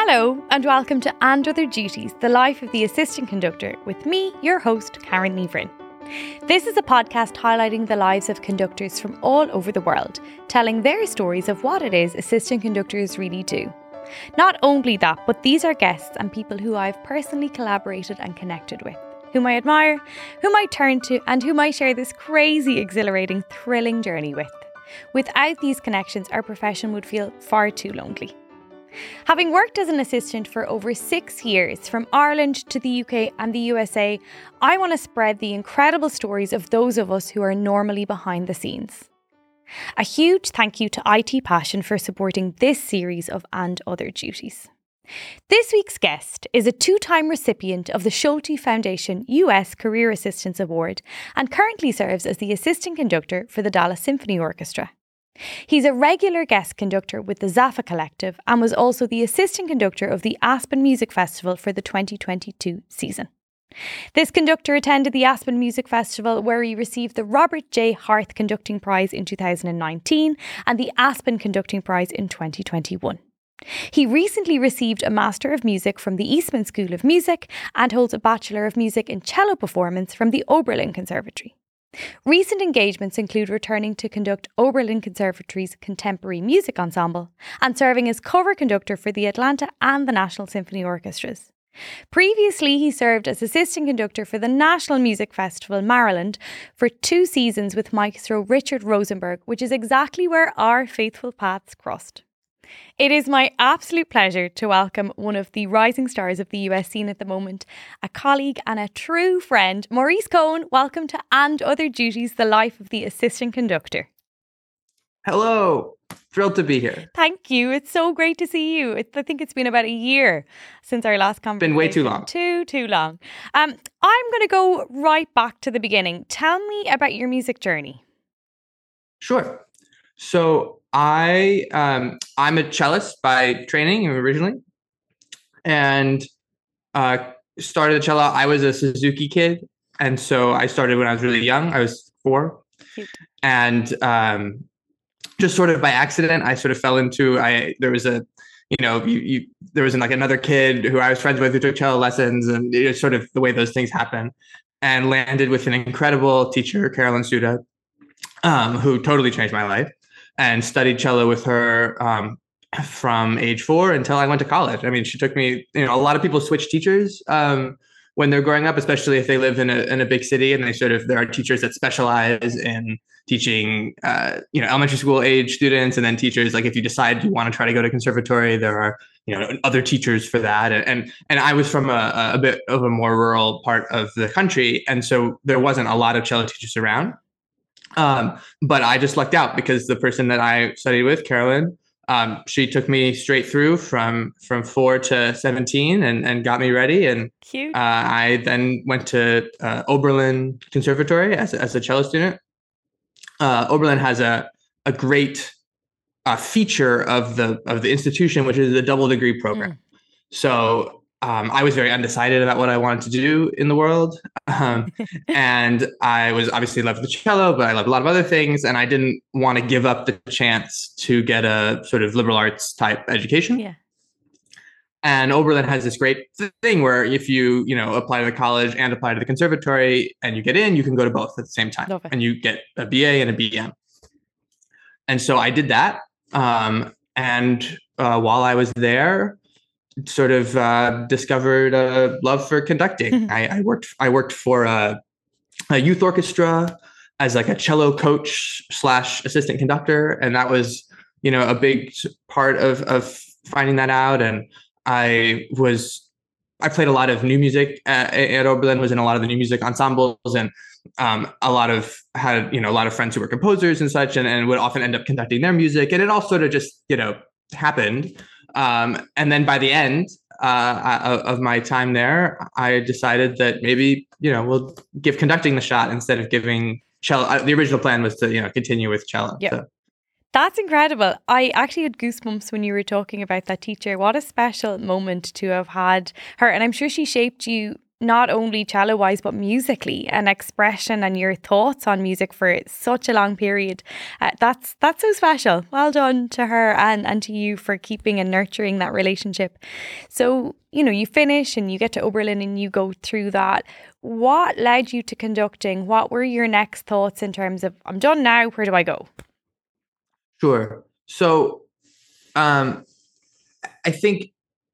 Hello and welcome to And Other Duties, the life of the assistant conductor with me, your host, Karen Leverin. This is a podcast highlighting the lives of conductors from all over the world, telling their stories of what it is assistant conductors really do. Not only that, but these are guests and people who I've personally collaborated and connected with, whom I admire, whom I turn to and whom I share this crazy, exhilarating, thrilling journey with. Without these connections, our profession would feel far too lonely. Having worked as an assistant for over 6 years, from Ireland to the UK and the USA, I want to spread the incredible stories of those of us who are normally behind the scenes. A huge thank you to IT Passion for supporting this series of And Other Duties. This week's guest is a 2-time recipient of the Schulte Foundation US Career Assistance Award and currently serves as the assistant conductor for the Dallas Symphony Orchestra. He's a regular guest conductor with the Zaffa Collective and was also the assistant conductor of the Aspen Music Festival for the 2022 season. This conductor attended the Aspen Music Festival, where he received the Robert J. Harth Conducting Prize in 2019 and the Aspen Conducting Prize in 2021. He recently received a Master of Music from the Eastman School of Music and holds a Bachelor of Music in Cello Performance from the Oberlin Conservatory. Recent engagements include returning to conduct Oberlin Conservatory's Contemporary Music Ensemble and serving as cover conductor for the Atlanta and the National Symphony Orchestras. Previously, he served as assistant conductor for the National Music Festival Maryland for 2 seasons with maestro Richard Rosenberg, which is exactly where our faithful paths crossed. It is my absolute pleasure to welcome one of the rising stars of the US scene at the moment, a colleague and a true friend, Maurice Cohen. Welcome to And Other Duties, the life of the assistant conductor. Hello. Thrilled to be here. Thank you. It's so great to see you. I think it's been about a year since our last conversation. Been way too long. Too long. I'm going to go right back to the beginning. Tell me about your music journey. Sure. So I'm a cellist by training originally, and started the cello. I was a Suzuki kid, and so I started when I was really young. I was 4, Cute. And just sort of by accident, I sort of fell into. There was a, there was like another kid who I was friends with who took cello lessons, and it was sort of the way those things happen, and landed with an incredible teacher, Carolyn Suda, who totally changed my life. And studied cello with her from age 4 until I went to college. I mean, she took me, a lot of people switch teachers when they're growing up, especially if they live in a big city, and there are teachers that specialize in teaching, elementary school age students. And then teachers, like if you decide you want to try to go to conservatory, there are, other teachers for that. And I was from a bit of a more rural part of the country. And so there wasn't a lot of cello teachers around. But I just lucked out because the person that I studied with, Carolyn, she took me straight through from 4 to 17 and got me ready. And Cute. I then went to Oberlin Conservatory as a cello student. Oberlin has a great feature of the institution, which is the double degree program. So I was very undecided about what I wanted to do in the world. And I was obviously loved the cello, but I loved a lot of other things. And I didn't want to give up the chance to get a sort of liberal arts type education. Yeah. And Oberlin has this great thing where if you, apply to the college and apply to the conservatory and you get in, you can go to both at the same time. And you get a BA and a BM. And so I did that. And while I was there, sort of discovered a love for conducting. I worked for a youth orchestra as like a cello coach / assistant conductor, and that was a big part of finding that out. And I played a lot of new music at Oberlin, was in a lot of the new music ensembles, and had a lot of friends who were composers and such, and would often end up conducting their music, and it all sort of just happened. And then by the end of my time there, I decided that maybe, we'll give conducting the shot instead of giving cello. The original plan was to, continue with cello. Yep. So. That's incredible. I actually had goosebumps when you were talking about that teacher. What a special moment to have had her. And I'm sure she shaped you not only cello wise, but musically, and expression and your thoughts on music for such a long period. That's so special. Well done to her and to you for keeping and nurturing that relationship. So, you finish and you get to Oberlin and you go through that. What led you to conducting? What were your next thoughts in terms of, I'm done now, where do I go? Sure. So, I think,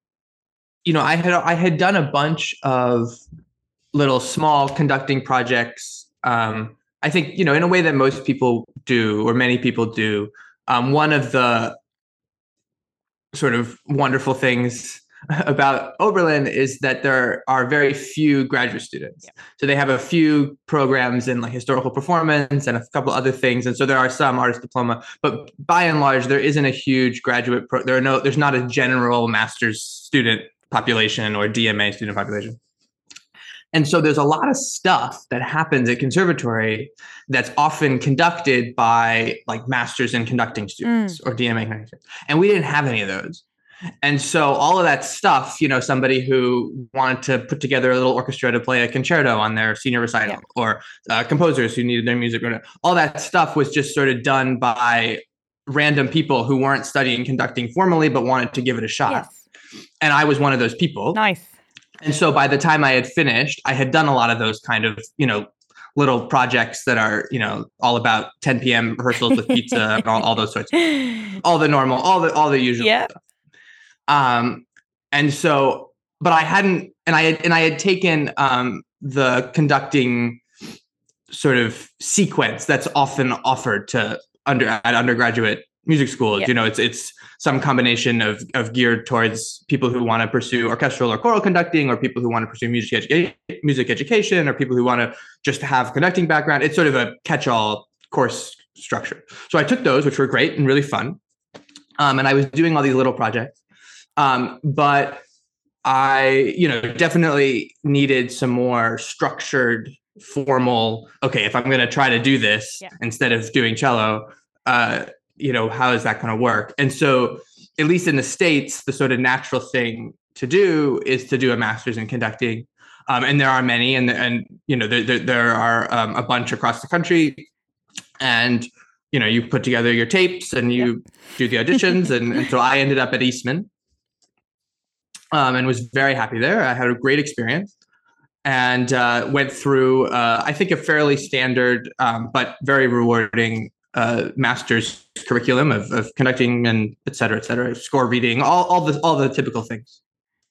I had done a bunch of little small conducting projects. I think, in a way that most people do, or many people do. One of the sort of wonderful things about Oberlin is that there are very few graduate students. Yeah. So they have a few programs in like historical performance and a couple other things. And so there are some artist diploma, but by and large, there isn't a huge graduate there's not a general master's student population or DMA student population. And so there's a lot of stuff that happens at conservatory that's often conducted by like masters in conducting students or DMA conducting students. And we didn't have any of those. And so all of that stuff, somebody who wanted to put together a little orchestra to play a concerto on their senior recital, or composers who needed their music, all that stuff was just sort of done by random people who weren't studying conducting formally, but wanted to give it a shot. Yes. And I was one of those people. Nice. And so by the time I had finished, I had done a lot of those kind of, little projects that are, all about 10 p.m. rehearsals with pizza and all those sorts of all the normal, all the usual stuff. And so, but I hadn't, and I had taken the conducting sort of sequence that's often offered to at undergraduate music schools. It's some combination of geared towards people who want to pursue orchestral or choral conducting, or people who want to pursue music education, or people who want to just have conducting background. It's sort of a catch-all course structure. So I took those, which were great and really fun. And I was doing all these little projects. But I, definitely needed some more structured, formal, okay, if I'm going to try to do this instead of doing cello, how is that going to work? And so, at least in the States, the sort of natural thing to do is to do a master's in conducting. And there are many, and there are a bunch across the country. And, you put together your tapes and you do the auditions. and so I ended up at Eastman. And was very happy there. I had a great experience and went through, I think, a fairly standard but very rewarding master's curriculum of conducting and et cetera, score reading, all the typical things.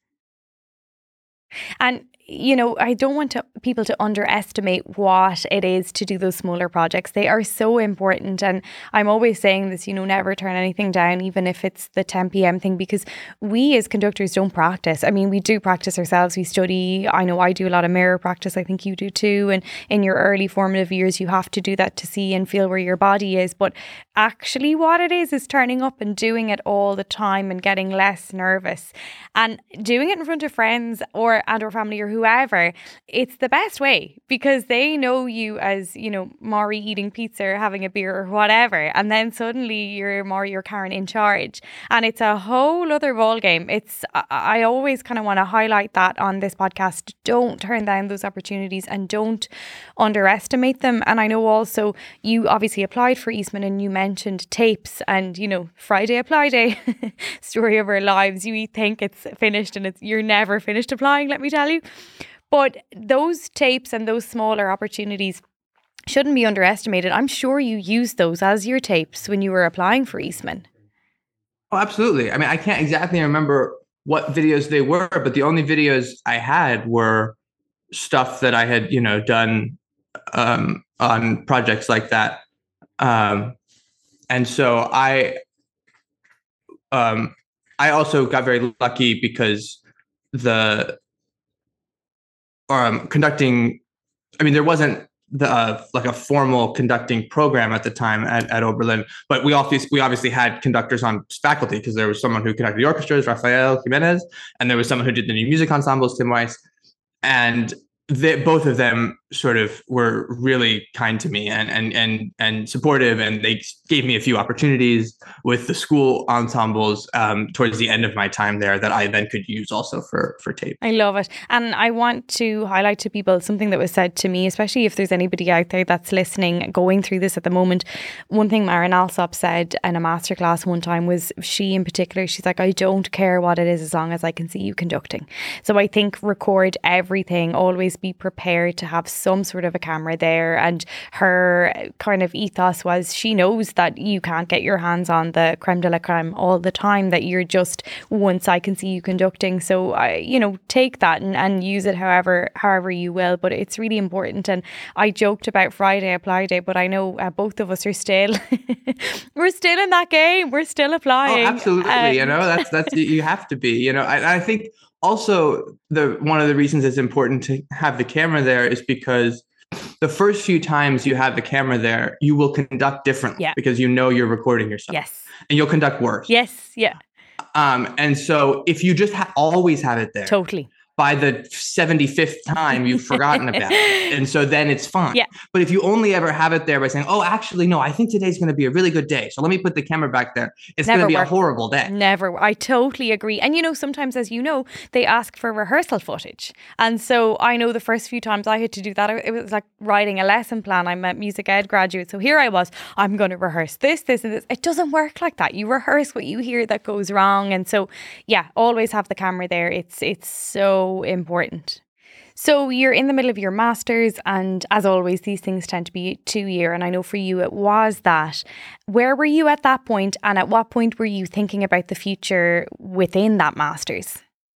And I don't want people to underestimate what it is to do those smaller projects. They are so important. And I'm always saying this, never turn anything down, even if it's the 10 p.m. thing, because we as conductors don't practice. I mean, we do practice ourselves. We study. I know I do a lot of mirror practice. I think you do too. And in your early formative years, you have to do that to see and feel where your body is. But actually what it is turning up and doing it all the time and getting less nervous and doing it in front of friends or family or whoever. It's the best way because they know you as, Maury eating pizza or having a beer or whatever. And then suddenly you're Maury or Karen in charge. And it's a whole other ballgame. I always kind of want to highlight that on this podcast. Don't turn down those opportunities and don't underestimate them. And I know also you obviously applied for Eastman and you mentioned tapes and, Friday apply day, story of our lives. You think it's finished and you're never finished applying, let me tell you. But those tapes and those smaller opportunities shouldn't be underestimated. I'm sure you used those as your tapes when you were applying for Eastman. Oh, absolutely. I mean, I can't exactly remember what videos they were, but the only videos I had were stuff that I had, done on projects like that. And so I also got very lucky because the conducting, I mean, there wasn't like a formal conducting program at the time at Oberlin, but we obviously had conductors on faculty because there was someone who conducted the orchestras, Rafael Jimenez, and there was someone who did the new music ensembles, Tim Weiss. And both of them sort of were really kind to me and supportive, and they gave me a few opportunities with the school ensembles towards the end of my time there that I then could use also for tape. I love it. And I want to highlight to people something that was said to me, especially if there's anybody out there that's listening, going through this at the moment. One thing Maren Alsop said in a masterclass one time was, she in particular, she's like, I don't care what it is as long as I can see you conducting. So I think record everything, always be prepared to have some sort of a camera there. And her kind of ethos was, she knows that you can't get your hands on the creme de la creme all the time, that you're just once I can see you conducting. So take that and use it however you will, but it's really important. And I joked about Friday Apply Day, but I know both of us are still we're still in that game, we're still applying. Oh, absolutely. That's you have to be, I think also one of the reasons it's important to have the camera there is because the first few times you have the camera there, you will conduct differently because you're recording yourself. Yes. And you'll conduct worse. Yes. Yeah. And so if you just always have it there, totally, by the 75th time you've forgotten about it. And so then it's fine. Yeah. But if you only ever have it there by saying, oh, actually, no, I think today's going to be a really good day, so let me put the camera back there, it's going to be a horrible day. Never. I totally agree. And sometimes, as you know, they ask for rehearsal footage. And so I know the first few times I had to do that, it was like writing a lesson plan. I'm a music ed graduate. So here I was, I'm going to rehearse this, and this. It doesn't work like that. You rehearse what you hear that goes wrong. And so, always have the camera there. It's so important. So you're in the middle of your master's, and as always, these things tend to be 2-year. And I know for you it was that. Where were you at that point, and at what point were you thinking about the future within that master's?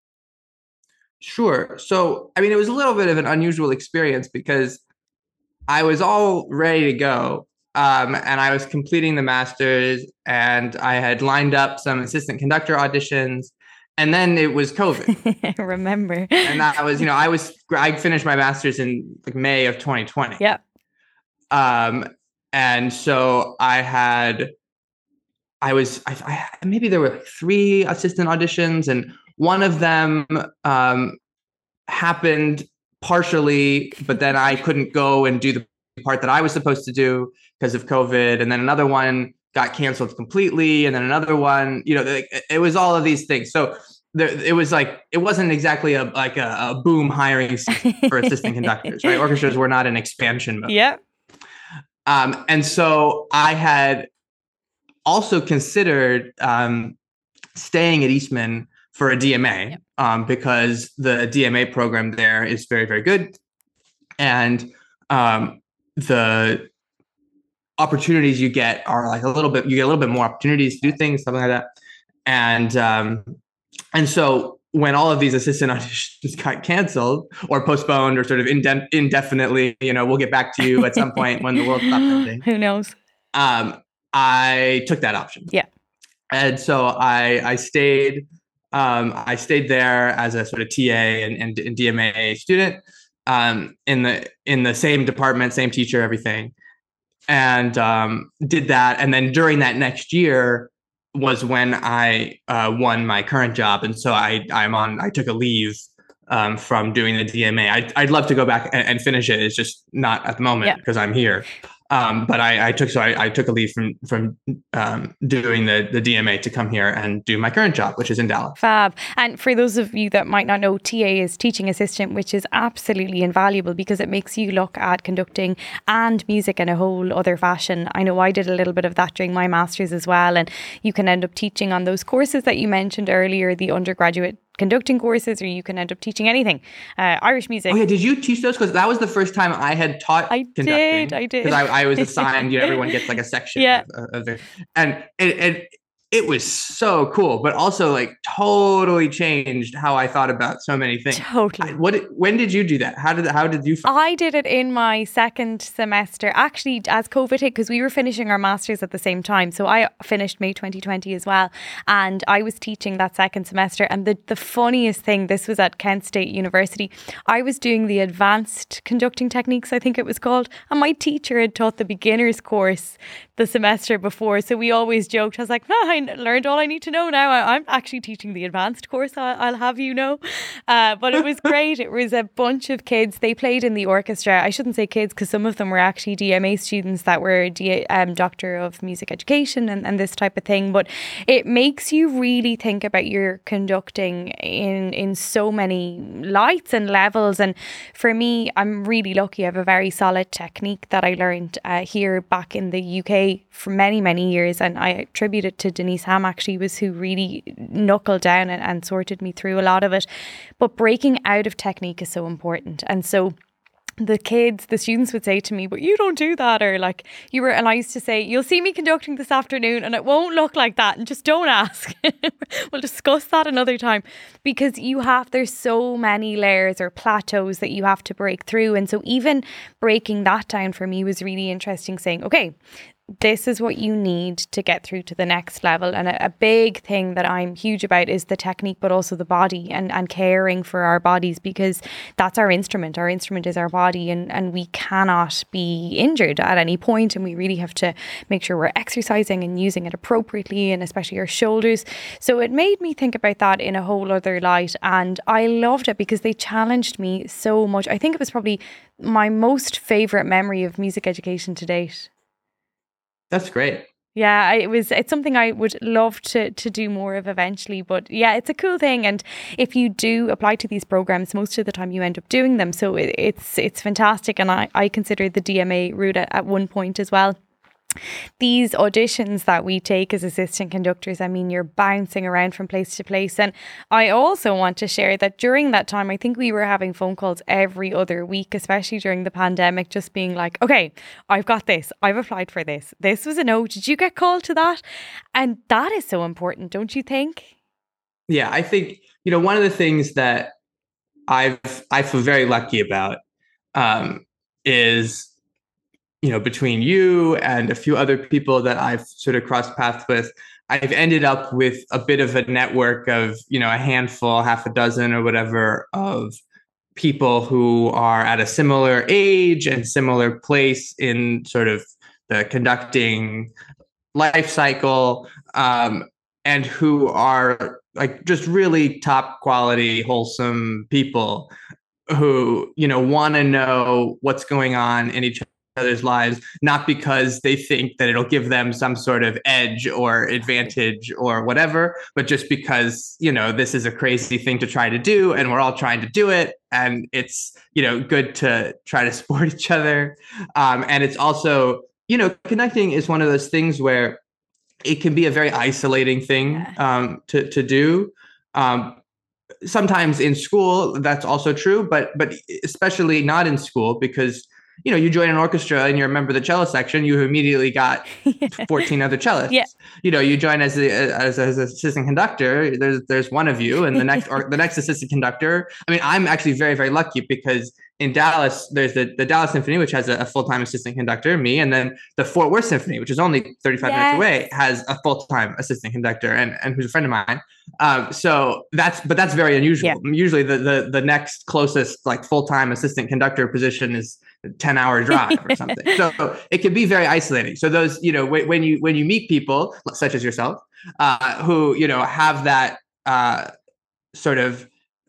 Sure. So, it was a little bit of an unusual experience because I was all ready to go. And I was completing the master's, and I had lined up some assistant conductor auditions. And then it was COVID. I remember. And that was, I finished my master's in May of 2020. Yeah. And so maybe there were 3 assistant auditions, and one of them happened partially, but then I couldn't go and do the part that I was supposed to do because of COVID. And then another one got canceled completely. And then another one, it was all of these things. So it was it wasn't exactly a boom hiring for assistant conductors, right? Orchestras were not in expansion mode. Yeah. And so I had also considered staying at Eastman for a DMA because the DMA program there is very, very good. And the opportunities you get are you get a little bit more opportunities to do things, something like that. And so when all of these assistant auditions got canceled or postponed or sort of indefinitely, we'll get back to you at some point when the world stops ending. Who knows? I took that option. Yeah. And so I stayed there as a sort of TA and DMA student in the same department, same teacher, everything. And did that. And then during that next year was when I won my current job. And so I took a leave from doing the DMA. I'd love to go back and finish it. It's just not at the moment because I'm here. But I took a leave from doing the DMA to come here and do my current job, which is in Dallas. Fab. And for those of you that might not know, TA is teaching assistant, which is absolutely invaluable because it makes you look at conducting and music in a whole other fashion. I know I did a little bit of that during my master's as well, and you can end up teaching on those courses that you mentioned earlier, the undergraduate conducting courses, or you can end up teaching anything. Irish music. Oh yeah, did you teach those? Because that was the first time I had taught conducting. I did. Because I was assigned, everyone gets a section of it. And it was so cool, but also totally changed how I thought about so many things. Totally. When did you do that? How did you find I did it in my second semester, actually, as COVID hit, because we were finishing our masters at the same time. So I finished May 2020 as well. And I was teaching that second semester. And the funniest thing, this was at Kent State University. I was doing the advanced conducting techniques, I think it was called. And my teacher had taught the beginner's course the semester before. So we always joked. I was like, I learned all I need to know now. I'm actually teaching the advanced course, I'll have you know. But it was great. It was a bunch of kids. They played in the orchestra. I shouldn't say kids because some of them were actually DMA students that were Doctor of Music Education and this type of thing. But it makes you really think about your conducting in so many lights and levels. And for me, I'm really lucky. I have a very solid technique that I learned here back in the UK for many, many years. And I attribute it to Denise Ham, actually, was who really knuckled down and sorted me through a lot of it. But breaking out of technique is so important. And so the students would say to me, but you don't do that, or like you were, and I used to say, you'll see me conducting this afternoon and it won't look like that, and just don't ask. We'll discuss that another time, because there's so many layers or plateaus that you have to break through. And so even breaking that down for me was really interesting, saying, okay, this is what you need to get through to the next level. And a big thing that I'm huge about is the technique, but also the body and caring for our bodies, because that's our instrument. Our instrument is our body, and we cannot be injured at any point. And we really have to make sure we're exercising and using it appropriately, and especially our shoulders. So it made me think about that in a whole other light. And I loved it because they challenged me so much. I think it was probably my most favourite memory of music education to date. That's great. Yeah, it's something I would love to do more of eventually. But yeah, it's a cool thing. And if you do apply to these programs, most of the time you end up doing them. So it's fantastic. And I consider the DMA route at one point as well. These auditions that we take as assistant conductors, I mean, you're bouncing around from place to place. And I also want to share that during that time, I think we were having phone calls every other week, especially during the pandemic, just being like, okay, I've got this. I've applied for this. This was a no. Did you get called to that? And that is so important, don't you think? Yeah, I think, one of the things that I feel very lucky about is, between you and a few other people that I've sort of crossed paths with, I've ended up with a bit of a network of, a handful, half a dozen or whatever of people who are at a similar age and similar place in sort of the conducting life cycle, and who are like just really top quality, wholesome people who, want to know what's going on in each other's lives, not because they think that it'll give them some sort of edge or advantage or whatever, but just because, this is a crazy thing to try to do and we're all trying to do it. And it's, good to try to support each other. And it's also, connecting is one of those things where it can be a very isolating thing to do. Sometimes in school, that's also true, but especially not in school, because you join an orchestra and you're a member of the cello section, you immediately got 14 other cellists. Yeah. You join as an assistant conductor, there's one of you, and the next assistant conductor. I mean, I'm actually very, very lucky because in Dallas, there's the Dallas Symphony, which has a full-time assistant conductor, me, and then the Fort Worth Symphony, which is only 35 minutes away, has a full-time assistant conductor and who's a friend of mine. So that's very unusual. Yeah. Usually the next closest like full-time assistant conductor position is a 10-hour drive or something. So it can be very isolating. So those, when you meet people such as yourself, who, have that sort of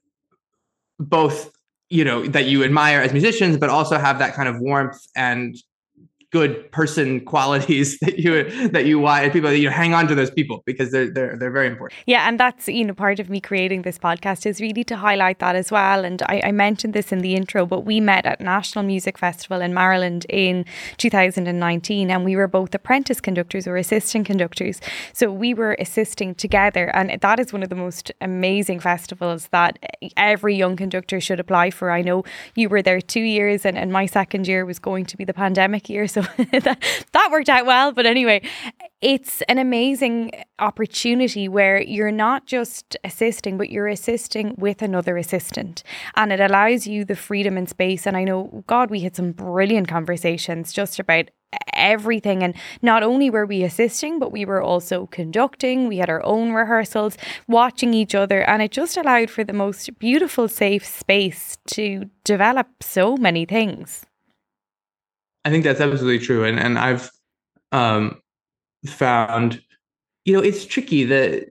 both, that you admire as musicians, but also have that kind of warmth and good person qualities that you want, and people that hang on to those people because they're very important. Yeah, and that's part of me creating this podcast is really to highlight that as well. And I mentioned this in the intro, but we met at National Music Festival in Maryland in 2019, and we were both apprentice conductors or assistant conductors. So we were assisting together, and that is one of the most amazing festivals that every young conductor should apply for. I know you were there 2 years, and my second year was going to be the pandemic year, so that worked out well. But anyway, it's an amazing opportunity where you're not just assisting, but you're assisting with another assistant, and it allows you the freedom and space. And I know, God, we had some brilliant conversations just about everything, and not only were we assisting, but we were also conducting. We had our own rehearsals, watching each other, and it just allowed for the most beautiful, safe space to develop so many things. I think that's absolutely true. And I've found it's tricky.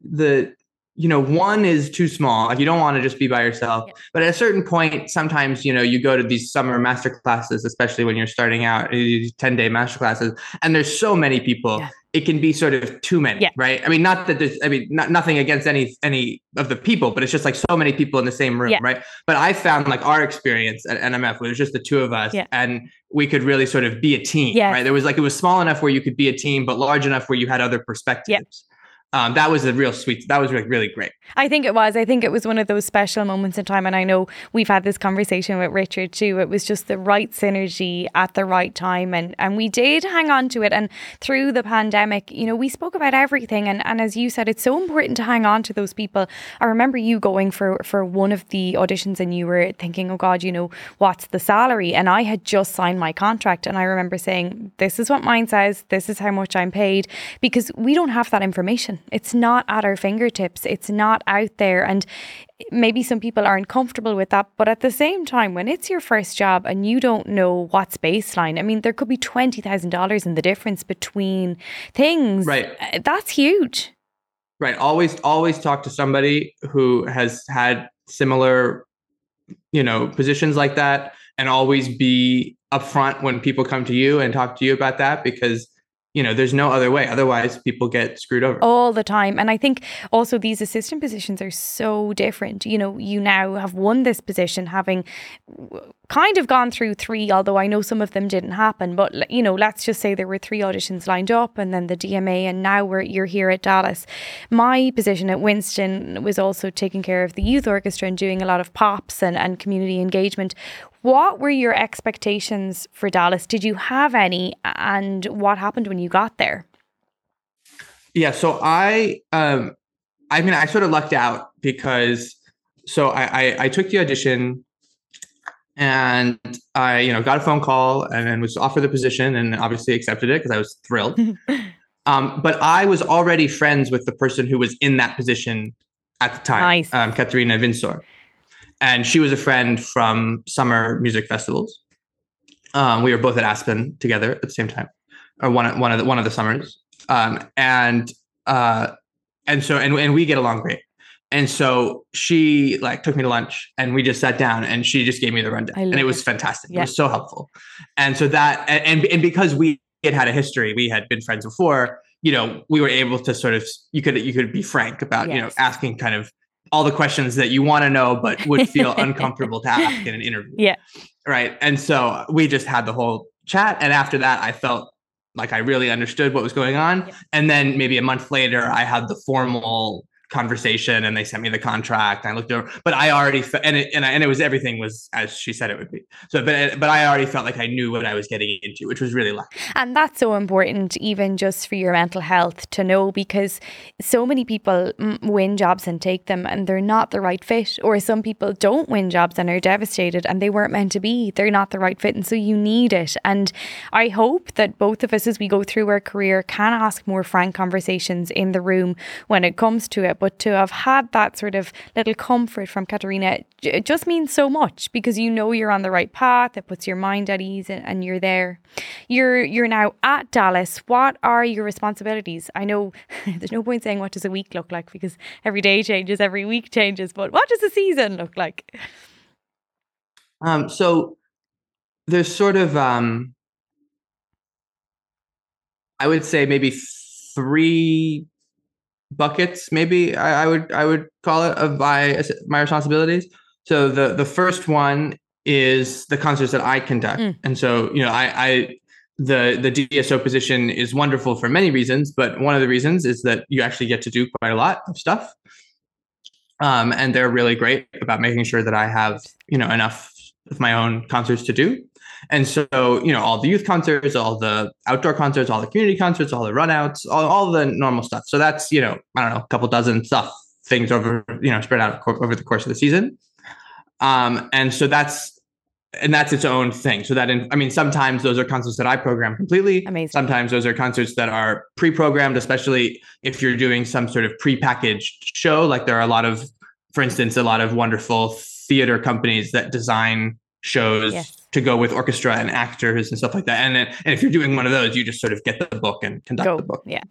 One is too small. Like, you don't want to just be by yourself. Yeah. But at a certain point, sometimes, you go to these summer master classes, especially when you're starting out, these 10-day master classes, and there's so many people. Yeah. It can be sort of too many, right? I mean, not that there's, nothing against any of the people, but it's just like so many people in the same room, right? But I found like our experience at NMF, it was just the two of us, and we could really sort of be a team, right? There was it was small enough where you could be a team, but large enough where you had other perspectives. That was that was really great. I think it was one of those special moments in time. And I know we've had this conversation with Richard too. It was just the right synergy at the right time. And we did hang on to it. And through the pandemic, we spoke about everything. And as you said, it's so important to hang on to those people. I remember you going for one of the auditions and you were thinking, oh God, what's the salary? And I had just signed my contract. And I remember saying, this is what mine says. This is how much I'm paid, because we don't have that information. It's not at our fingertips. It's not out there. And maybe some people aren't comfortable with that. But at the same time, when it's your first job and you don't know what's baseline, I mean, there could be $20,000 in the difference between things. Right. That's huge. Right. Always talk to somebody who has had similar, positions like that, and always be upfront when people come to you and talk to you about that, because there's no other way. Otherwise, people get screwed over all the time. And I think also these assistant positions are so different. You now have won this position having kind of gone through 3, although I know some of them didn't happen. But, let's just say there were 3 auditions lined up and then the DMA, and now you're here at Dallas. My position at Winston was also taking care of the youth orchestra and doing a lot of pops and community engagement. What were your expectations for Dallas? Did you have any? And what happened when you got there? Yeah, so I sort of lucked out because I took the audition and I, got a phone call and then was offered the position and obviously accepted it because I was thrilled. But I was already friends with the person who was in that position at the time, nice. Katerina Vinsor. And she was a friend from summer music festivals. We were both at Aspen together at the same time, or one of the summers. And we get along great. And so she took me to lunch and we just sat down and she just gave me the rundown, and it was fantastic. Yeah. It was so helpful. And so that, and because we had a history, we had been friends before, we were able to sort of, you could be frank about, asking kind of all the questions that you want to know, but would feel uncomfortable to ask in an interview. Yeah. Right. And so we just had the whole chat. And after that, I felt like I really understood what was going on. Yeah. And then maybe a month later, I had the formal conversation and they sent me the contract. I looked over, but I already and it was, everything was as she said it would be. So, but I already felt like I knew what I was getting into, which was really lucky. And that's so important, even just for your mental health, to know, because so many people win jobs and take them and they're not the right fit, or some people don't win jobs and are devastated and they weren't meant to be. They're not the right fit, and so you need it. And I hope that both of us, as we go through our career, can ask more frank conversations in the room when it comes to it. But to have had that sort of little comfort from Katerina, it just means so much, because you're on the right path. It puts your mind at ease and you're there. You're now at Dallas. What are your responsibilities? I know there's no point saying what does a week look like, because every day changes, every week changes, but what does a season look like? So there's sort of, I would say maybe 3 buckets, maybe I would call it, of my responsibilities. So the first one is the concerts that I conduct. And so, the DSO position is wonderful for many reasons, but one of the reasons is that you actually get to do quite a lot of stuff. And they're really great about making sure that I have, enough of my own concerts to do. And so, all the youth concerts, all the outdoor concerts, all the community concerts, all the runouts, all the normal stuff. So that's, a couple dozen things over, spread out over the course of the season. And so that's its own thing. So that, sometimes those are concerts that I program completely. Amazing. Sometimes those are concerts that are pre-programmed, especially if you're doing some sort of pre-packaged show. Like there are for instance, a lot of wonderful theater companies that design shows to go with orchestra and actors and stuff like that. And if you're doing one of those, you just sort of get the book and conduct the book. Yeah.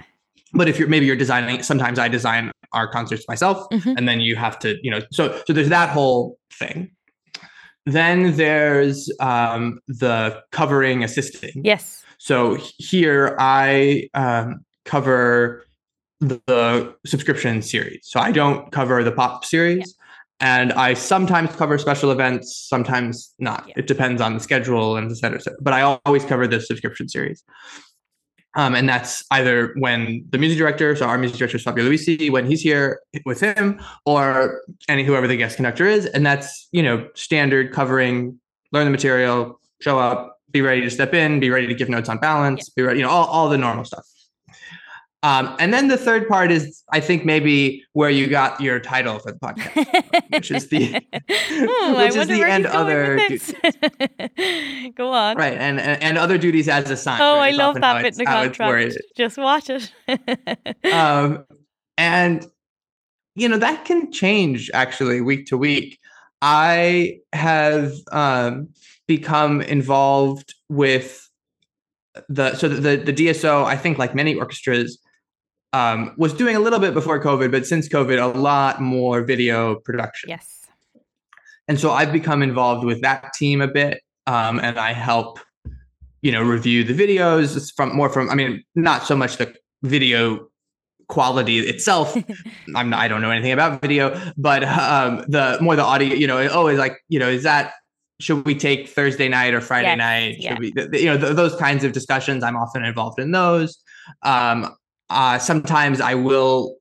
But if you're designing, sometimes I design our concerts myself, and then you have to, so there's that whole thing. Then there's the covering assisting. Yes. So here I cover the subscription series. So I don't cover the pop series. And I sometimes cover special events, sometimes not. It depends on the schedule and et cetera, et cetera. But I always cover the subscription series. And that's either when the music director, so our music director is Fabio Luisi, when he's here with him, or whoever the guest conductor is. And that's, standard covering, learn the material, show up, be ready to step in, be ready to give notes on balance, be ready, all the normal stuff. And then the third part is, I think, maybe where you got your title for the podcast, which is the and other duties. Go on. Right, and other duties as assigned. Oh, I love that bit in the contract. Just watch it. And that can change actually week to week. I have become involved with the DSO. I think, like many orchestras, was doing a little bit before COVID, but since COVID, a lot more video production. Yes. And so I've become involved with that team a bit, and I help, review the videos not so much the video quality itself. I don't know anything about video, but the audio. Is like, is that, should we take Thursday night or Friday night? Should we, those kinds of discussions? I'm often involved in those. Sometimes I will,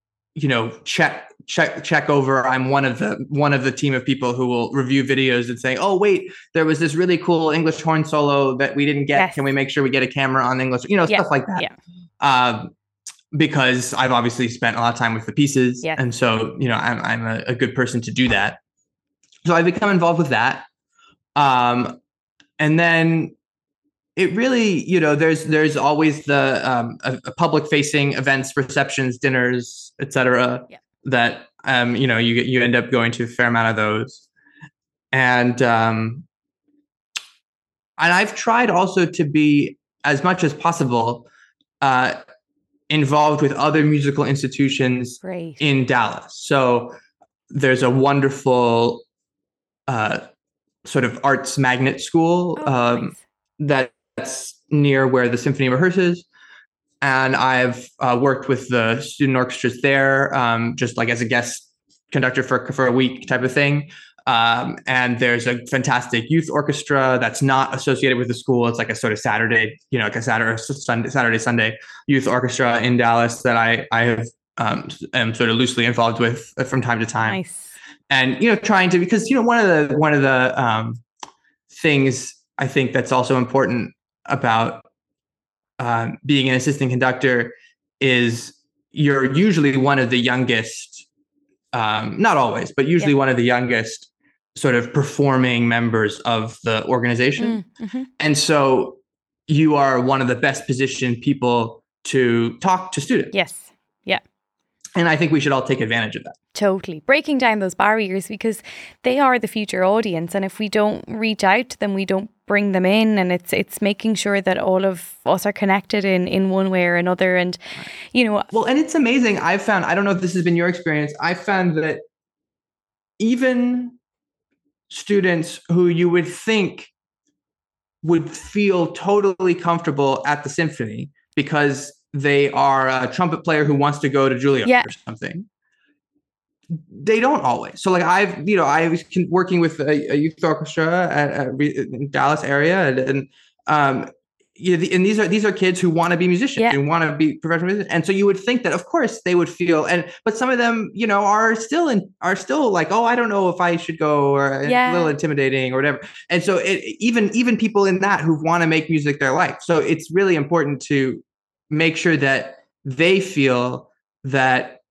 check over. I'm one of the team of people who will review videos and say, oh, wait, there was this really cool English horn solo that we didn't get. Yes. Can we make sure we get a camera on English? Stuff like that. Yeah. Because I've obviously spent a lot of time with the pieces. Yes. And so, I'm a good person to do that. So I've become involved with that. And then it really, there's always the public facing events, receptions, dinners, etc. That you end up going to a fair amount of those, and I've tried also to be, as much as possible, involved with other musical institutions in Dallas. So there's a wonderful sort of arts magnet school that's near where the symphony rehearses. And I've worked with the student orchestras there, just like as a guest conductor for a week type of thing. And there's a fantastic youth orchestra that's not associated with the school. It's like a sort of Saturday, like a Saturday, Sunday youth orchestra in Dallas that I have am sort of loosely involved with from time to time. Nice. And trying to, because one of the things I think that's also important about being an assistant conductor is you're usually one of the youngest, not always, but usually one of the youngest sort of performing members of the organization. Mm-hmm. And so you are one of the best positioned people to talk to students. Yes. Yeah. And I think we should all take advantage of that. Totally. Breaking down those barriers, because they are the future audience. And if we don't reach out to them, we don't bring them in. And it's making sure that all of us are connected in one way or another. And, Well, and it's amazing. I've found, I don't know if this has been your experience, I found that even students who you would think would feel totally comfortable at the symphony because they are a trumpet player who wants to go to Juilliard or something, they don't always. So like I was working with a youth orchestra in Dallas area, and these are kids who want to be musicians, who want to be professional musicians, and so you would think that of course they would feel, but some of them are still like, oh, I don't know if I should go, or a little intimidating or whatever. And so even people in that who want to make music their life. So it's really important to make sure that they feel that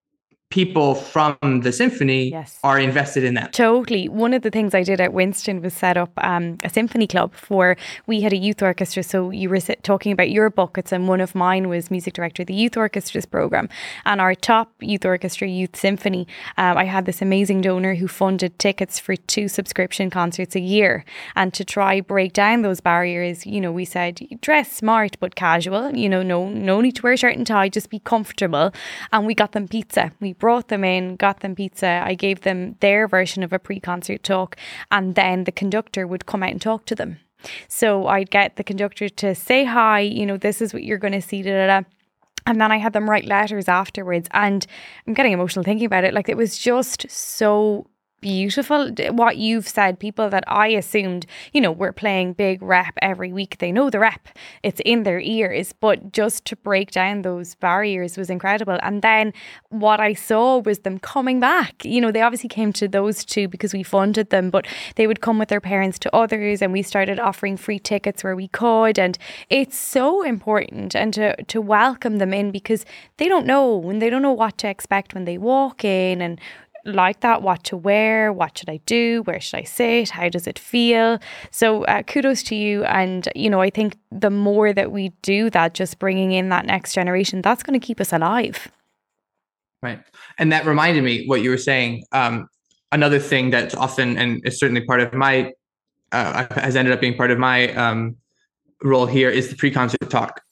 people from the symphony are invested in that. Totally. One of the things I did at Winston was set up a symphony club we had a youth orchestra. So you were talking about your buckets, and one of mine was music director of the youth orchestras program. And our top youth orchestra, Youth Symphony, I had this amazing donor who funded tickets for 2 subscription concerts a year. And to try break down those barriers, we said dress smart but casual, no need to wear a shirt and tie, just be comfortable. And we got them pizza. We brought them in, got them pizza. I gave them their version of a pre-concert talk, and then the conductor would come out and talk to them. So I'd get the conductor to say hi, this is what you're going to see, and then I had them write letters afterwards. And I'm getting emotional thinking about it. Like, it was just so beautiful what you've said. People that I assumed, we're playing big rep every week, they know the rep, it's in their ears, but just to break down those barriers was incredible. And then what I saw was them coming back. They obviously came to those 2 because we funded them, but they would come with their parents to others, and we started offering free tickets where we could. And it's so important, and to welcome them in, because they don't know, and they don't know what to expect when they walk in, and like that, what to wear, what should I do, where should I sit, how does it feel? So kudos to you. And I think the more that we do that, just bringing in that next generation, that's going to keep us alive. Right. And that reminded me what you were saying. Another thing that's often, and is certainly part of my has ended up being part of my role here, is the pre-concert talk.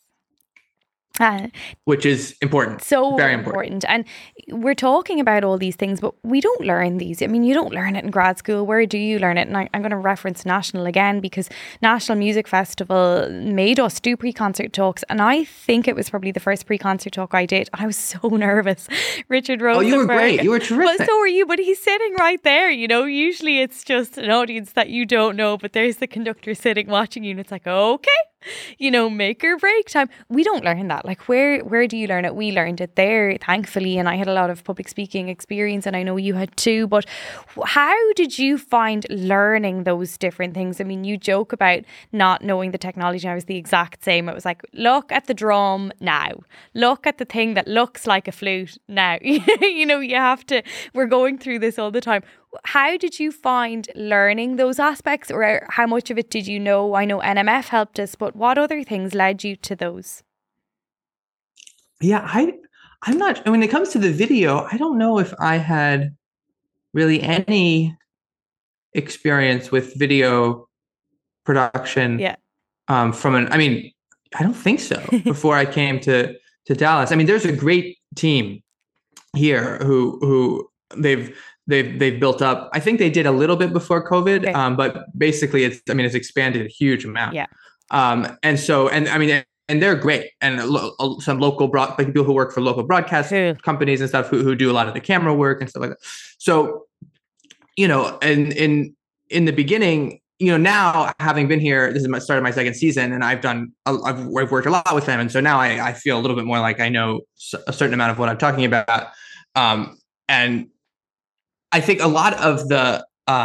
Which is important. So very important. And we're talking about all these things, but we don't learn these. I mean, you don't learn it in grad school. Where do you learn it? And I'm going to reference National again, because National Music Festival made us do pre-concert talks. And I think it was probably the first pre-concert talk I did. I was so nervous. Richard Rosenberg. Oh, you were great. You were terrific. Well, so were you, but he's sitting right there. Usually it's just an audience that you don't know, but there's the conductor sitting watching you, and it's like, okay, make or break time. We don't learn that. Like, where do you learn it? We learned it there, thankfully, and I had a lot of public speaking experience, and I know you had too. But how did you find learning those different things? I mean, you joke about not knowing the technology. I was the exact same. It was like, look at the drum now, look at the thing that looks like a flute now. You have to, we're going through this all the time. How did you find learning those aspects, or how much of it did you know? I know NMF helped us, but what other things led you to those? Yeah, I'm not, when it comes to the video, I don't know if I had really any experience with video production. Yeah. I don't think so before I came to Dallas. I mean, there's a great team here who they've built up. I think they did a little bit before COVID, okay. But basically it's expanded a huge amount. Yeah. And they're great. And some local people who work for local broadcast companies and stuff who do a lot of the camera work and stuff like that. So, and in the beginning, now having been here, this is my start of my second season, and I've worked a lot with them. And so now I feel a little bit more like I know a certain amount of what I'm talking about. And I think a lot of the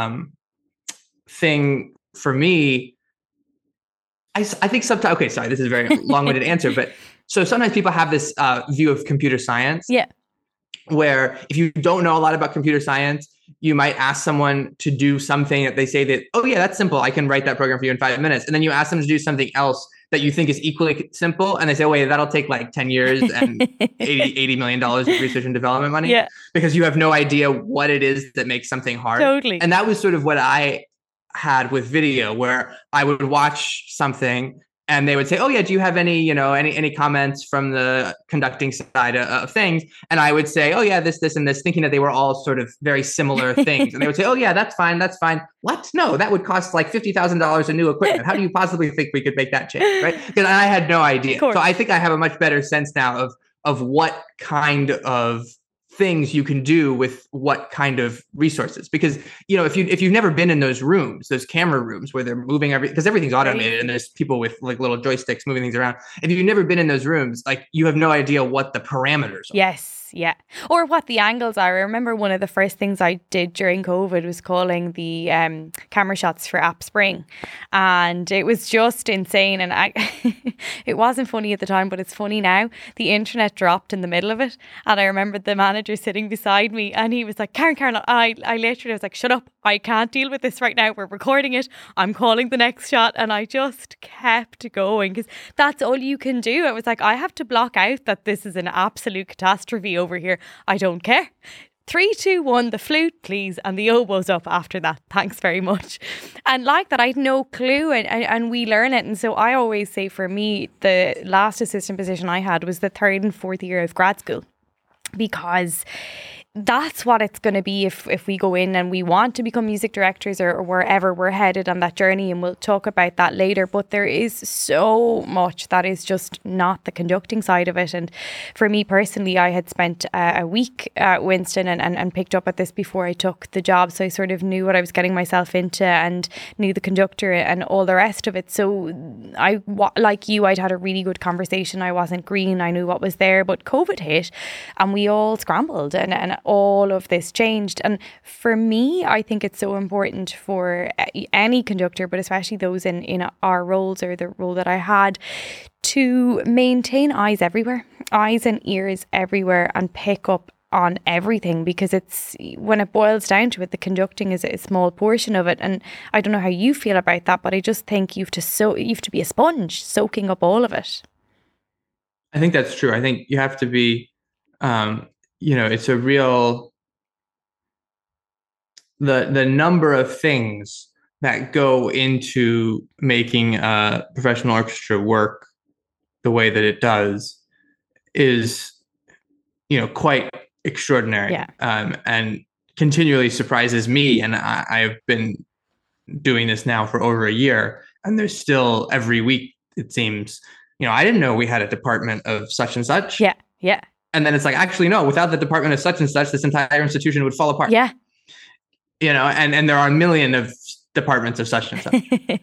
thing for me, I think sometimes, okay, sorry, this is a very long-winded answer, but so sometimes people have this view of computer science. Yeah. Where if you don't know a lot about computer science, you might ask someone to do something that they say that, oh yeah, that's simple, I can write that program for you in 5 minutes. And then you ask them to do something else that you think is equally simple, and they say, oh wait, that'll take like 10 years and $80 million of research and development money. Yeah. Because you have no idea what it is that makes something hard. Totally. And that was sort of what I had with video, where I would watch something and they would say, oh yeah, do you have any, any comments from the conducting side of things? And I would say, oh yeah, this, and this, thinking that they were all sort of very similar things. And they would say, oh yeah, that's fine. What? No, that would cost like $50,000 of new equipment. How do you possibly think we could make that change? Right? Because I had no idea. So I think I have a much better sense now of what kind of things you can do with what kind of resources. Because, if you've never been in those rooms, those camera rooms where they're moving because everything's automated and there's people with like little joysticks moving things around. If you've never been in those rooms, like you have no idea what the parameters are. Yes. yeah. Or what the angles are. I remember one of the first things I did during COVID was calling the camera shots for App Spring. And it was just insane. And it wasn't funny at the time, but it's funny now. The internet dropped in the middle of it. And I remember the manager sitting beside me and he was like, Karen, I literally was like, shut up. I can't deal with this right now. We're recording it. I'm calling the next shot. And I just kept going because that's all you can do. I was like, I have to block out that this is an absolute catastrophe over here. I don't care. 3, 2, 1, the flute, please. And the oboe's up after that. Thanks very much. And like that, I had no clue and we learn it. And so I always say for me, the last assistant position I had was the 3rd and 4th year of grad school, because that's what it's going to be if we go in and we want to become music directors or wherever we're headed on that journey. And we'll talk about that later. But there is so much that is just not the conducting side of it. And for me personally, I had spent a week at Winston and picked up at this before I took the job. So I sort of knew what I was getting myself into and knew the conductor and all the rest of it. So like you, I'd had a really good conversation. I wasn't green. I knew what was there. But COVID hit and we all scrambled and all of this changed. And for me, I think it's so important for any conductor, but especially those in our roles or the role that I had, to maintain eyes everywhere, eyes and ears everywhere, and pick up on everything, because it's, when it boils down to it, the conducting is a small portion of it. And I don't know how you feel about that, but I just think you have to be a sponge soaking up all of it. I think that's true. I think you have to be it's a real, the number of things that go into making a professional orchestra work the way that it does is, quite extraordinary. Yeah. And continually surprises me. And I've been doing this now for over a year, and there's still every week, it seems, I didn't know we had a department of such and such. Yeah. Yeah. And then it's like, actually, no, without the department of such and such, this entire institution would fall apart. Yeah. And there are a million of departments of such and such.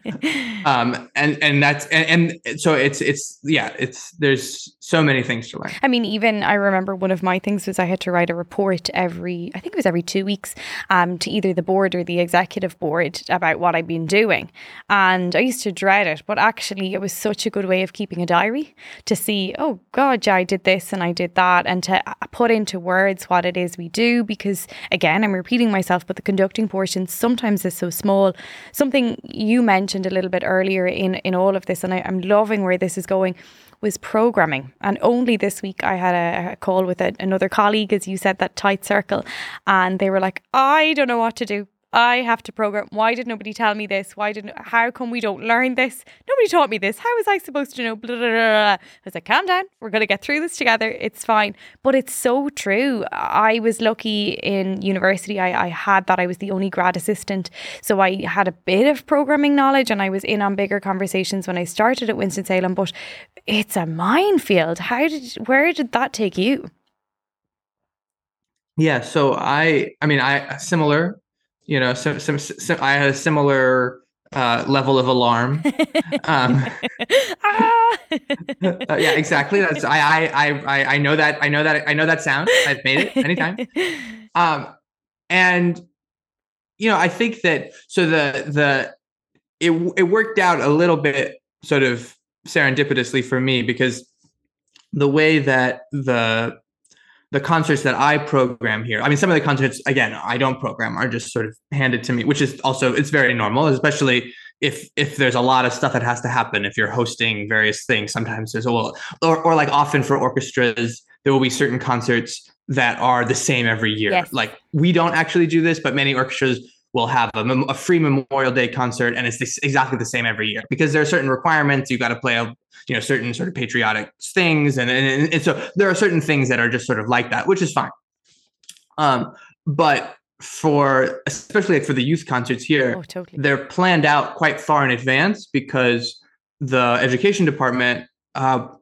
So there's so many things to learn. I mean, even I remember one of my things was I had to write a report every 2 weeks to either the board or the executive board about what I'd been doing. And I used to dread it, but actually it was such a good way of keeping a diary to see, oh God, yeah, I did this and I did that, and to put into words what it is we do, because again, I'm repeating myself, but the conducting portion sometimes is so small. Something you mentioned a little bit earlier in all of this, and I'm loving where this is going, was programming. And only this week I had a call with another colleague, as you said, that tight circle, and they were like, I don't know what to do. I have to program. Why did nobody tell me this? How come we don't learn this? Nobody taught me this. How was I supposed to know? Blah, blah, blah, blah. I was like, calm down. We're going to get through this together. It's fine. But it's so true. I was lucky in university. I had that. I was the only grad assistant. So I had a bit of programming knowledge, and I was in on bigger conversations when I started at Winston-Salem. But it's a minefield. Where did that take you? Yeah. So I similar. I had a similar level of alarm. Yeah, exactly. That's I know that. I know that sound. I've made it anytime. And I think that it worked out a little bit sort of serendipitously for me, because the way that the concerts that I program here, some of the concerts, again, I don't program, are just sort of handed to me, which is also, it's very normal, especially if there's a lot of stuff that has to happen. If you're hosting various things, sometimes there's or like often for orchestras, there will be certain concerts that are the same every year. Yes. Like, we don't actually do this, but many orchestras will have a free Memorial Day concert, and it's exactly the same every year, because there are certain requirements. You've got to play certain sort of patriotic things, and so there are certain things that are just sort of like that, which is fine. But especially for the youth concerts here, totally, they're planned out quite far in advance, because the education department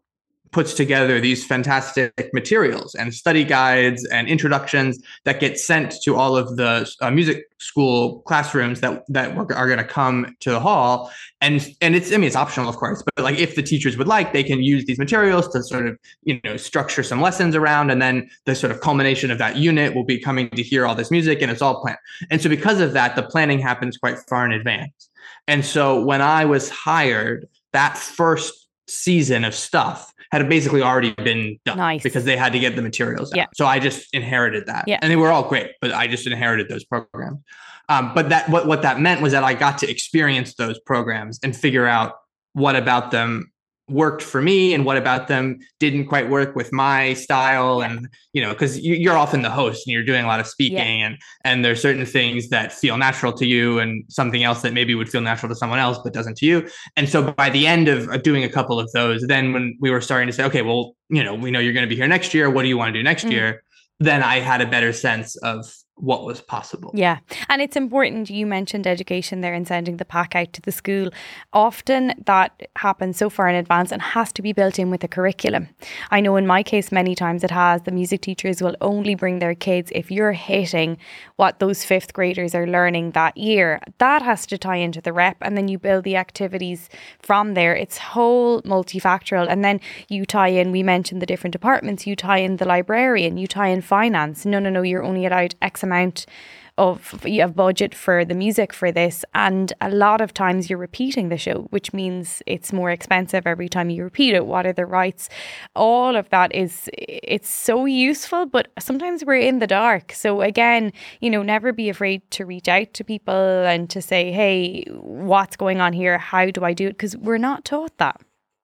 puts together these fantastic materials and study guides and introductions that get sent to all of the music school classrooms that are going to come to the hall. And it's optional, of course, but like if the teachers would like, they can use these materials to sort of, structure some lessons around. And then the sort of culmination of that unit will be coming to hear all this music, and it's all planned. And so because of that, the planning happens quite far in advance. And so when I was hired, that first season of stuff had basically already been done because they had to get the materials out. So I just inherited that. And they were all great, but I just inherited those programs. But that what that meant was that I got to experience those programs and figure out what about them worked for me and what about them didn't quite work with my style. And, because you're often the host and you're doing a lot of speaking and there's certain things that feel natural to you and something else that maybe would feel natural to someone else, but doesn't to you. And so by the end of doing a couple of those, then when we were starting to say, okay, well, we know you're going to be here next year. What do you want to do next year? Then I had a better sense of what was possible. Yeah. And it's important, you mentioned education there and sending the pack out to the school. Often that happens so far in advance and has to be built in with the curriculum. I know in my case, many times it has. The music teachers will only bring their kids if you're hitting what those fifth graders are learning that year. That has to tie into the rep, and then you build the activities from there. It's whole multifactorial. And then you tie in, we mentioned the different departments, you tie in the librarian, you tie in finance. No, you're only allowed X amount of budget for the music for this, and a lot of times you're repeating the show, which means it's more expensive every time you repeat it. What are the rights? All of that it's so useful, but sometimes we're in the dark. So again, never be afraid to reach out to people and to say, hey, what's going on here? How do I do it? Because we're not taught that.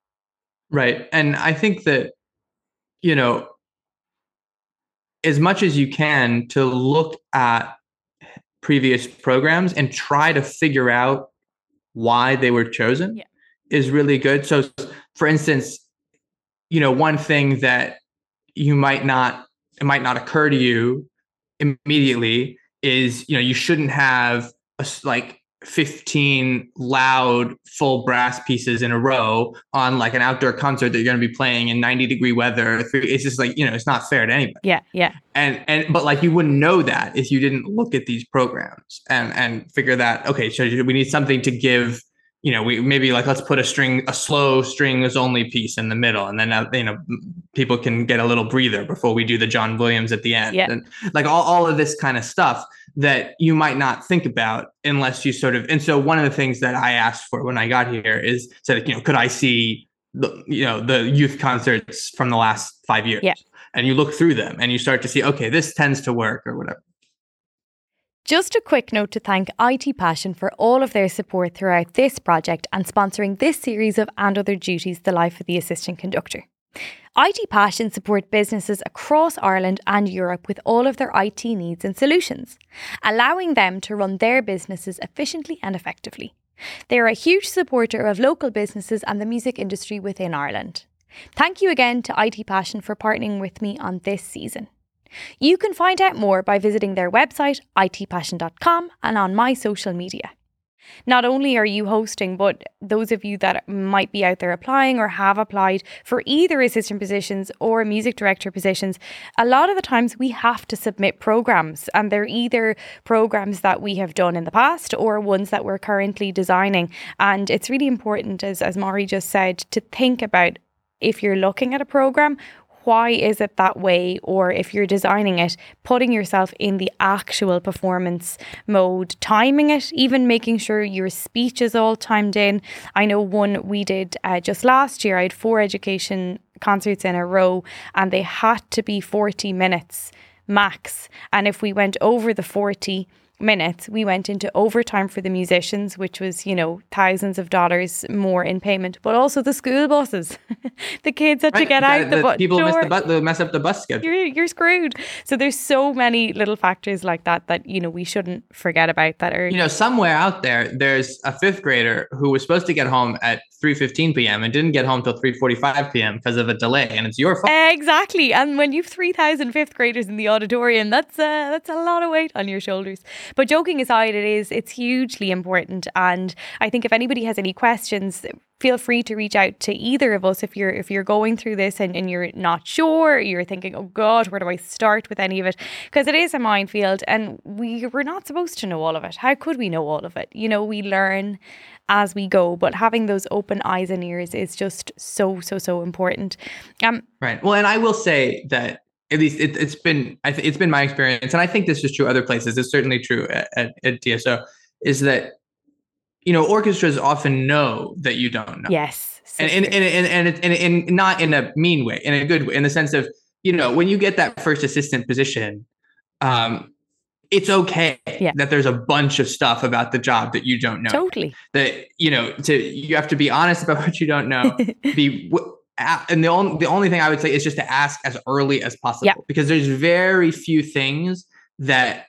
Right. And I think that, as much as you can, to look at previous programs and try to figure out why they were chosen is really good. So, for instance, one thing that it might not occur to you immediately is, you shouldn't have 15 loud full brass pieces in a row on like an outdoor concert that you're going to be playing in 90-degree weather. It's just it's not fair to anybody. Yeah. But you wouldn't know that if you didn't look at these programs and figure that, okay, so we need something to give, we maybe let's put a slow strings only piece in the middle, and then people can get a little breather before we do the John Williams at the end. And all of this kind of stuff that you might not think about unless you and so one of the things that I asked for when I got here is could I see the youth concerts from the last 5 years? And you look through them and you start to see, okay, this tends to work or whatever. Just a quick note to thank IT Passion for all of their support throughout this project and sponsoring this series of And Other Duties, The Life of the Assistant Conductor. IT Passion support businesses across Ireland and Europe with all of their IT needs and solutions, allowing them to run their businesses efficiently and effectively. They are a huge supporter of local businesses and the music industry within Ireland. Thank you again to IT Passion for partnering with me on this season. You can find out more by visiting their website, itpassion.com, and on my social media. Not only are you hosting, but those of you that might be out there applying or have applied for either assistant positions or music director positions, a lot of the times we have to submit programs, and they're either programs that we have done in the past or ones that we're currently designing. And it's really important, as Maury just said, to think about, if you're looking at a program, why is it that way? Or if you're designing it, putting yourself in the actual performance mode, timing it, even making sure your speech is all timed in. I know one we did just last year, I had 4 education concerts in a row and they had to be 40 minutes max. And if we went over the 40 minutes, we went into overtime for the musicians, which was, thousands of dollars more in payment, but also the school buses. The kids had to get out the bus. People mess up the bus schedule. You're screwed. So there's so many little factors like that we shouldn't forget about that are, somewhere out there's a 5th grader who was supposed to get home at 3:15 p.m. and didn't get home till 3:45 p.m. because of a delay, and it's your fault. Exactly. And when you've 3,000 5th graders in the auditorium, that's a lot of weight on your shoulders. But joking aside, it's hugely important. And I think if anybody has any questions, feel free to reach out to either of us if you're going through this and you're not sure, you're thinking, oh God, where do I start with any of it? Because it is a minefield, and we're not supposed to know all of it. How could we know all of it? You know, we learn as we go, but having those open eyes and ears is just so important. Right. Well, and I will say that at least it's been my experience, and I think this is true other places. It's certainly true at DSO, is that, you know, orchestras often know that you don't know. Yes. And not in a mean way, in a good way, in the sense of, you know, when you get that first assistant position, it's okay that there's a bunch of stuff about the job that you don't know. Totally. That, you know, you have to be honest about what you don't know. And the only thing I would say is just to ask as early as possible, because there's very few things that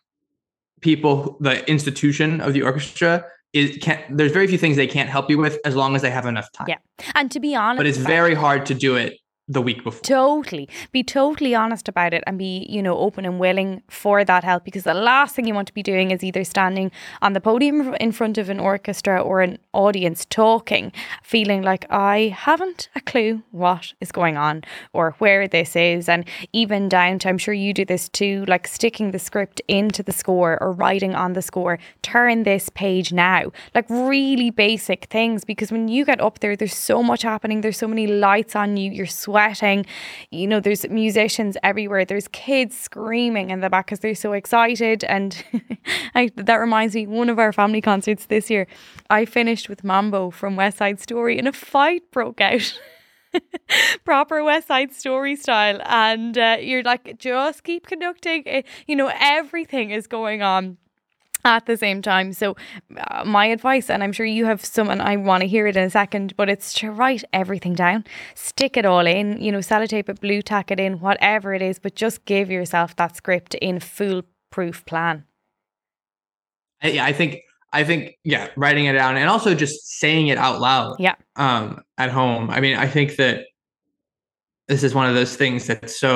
the institution of the orchestra there's very few things they can't help you with as long as they have enough time. Yeah. And to be honest, but it's very hard to do it the week before. Totally. Be totally honest about it and be, you know, open and willing for that help, because the last thing you want to be doing is either standing on the podium in front of an orchestra or an audience talking, feeling like I haven't a clue what is going on or where this is. And even down to, I'm sure you do this too, like sticking the script into the score or writing on the score, turn this page now, like really basic things, because when you get up there's so much happening, there's so many lights on you, you're sweating, you know, there's musicians everywhere, there's kids screaming in the back because they're so excited. And that reminds me, one of our family concerts this year, I finished with Mambo from West Side Story and a fight broke out. Proper West Side Story style. And you're like, just keep conducting. You know, everything is going on at the same time. So my advice, and I'm sure you have some, and I want to hear it in a second, but it's to write everything down, stick it all in, you know, sellotape it, blue tack it in, whatever it is, but just give yourself that script in foolproof plan. Yeah, I think, writing it down and also just saying it out loud. Yeah. At home. I mean, I think that this is one of those things that's it's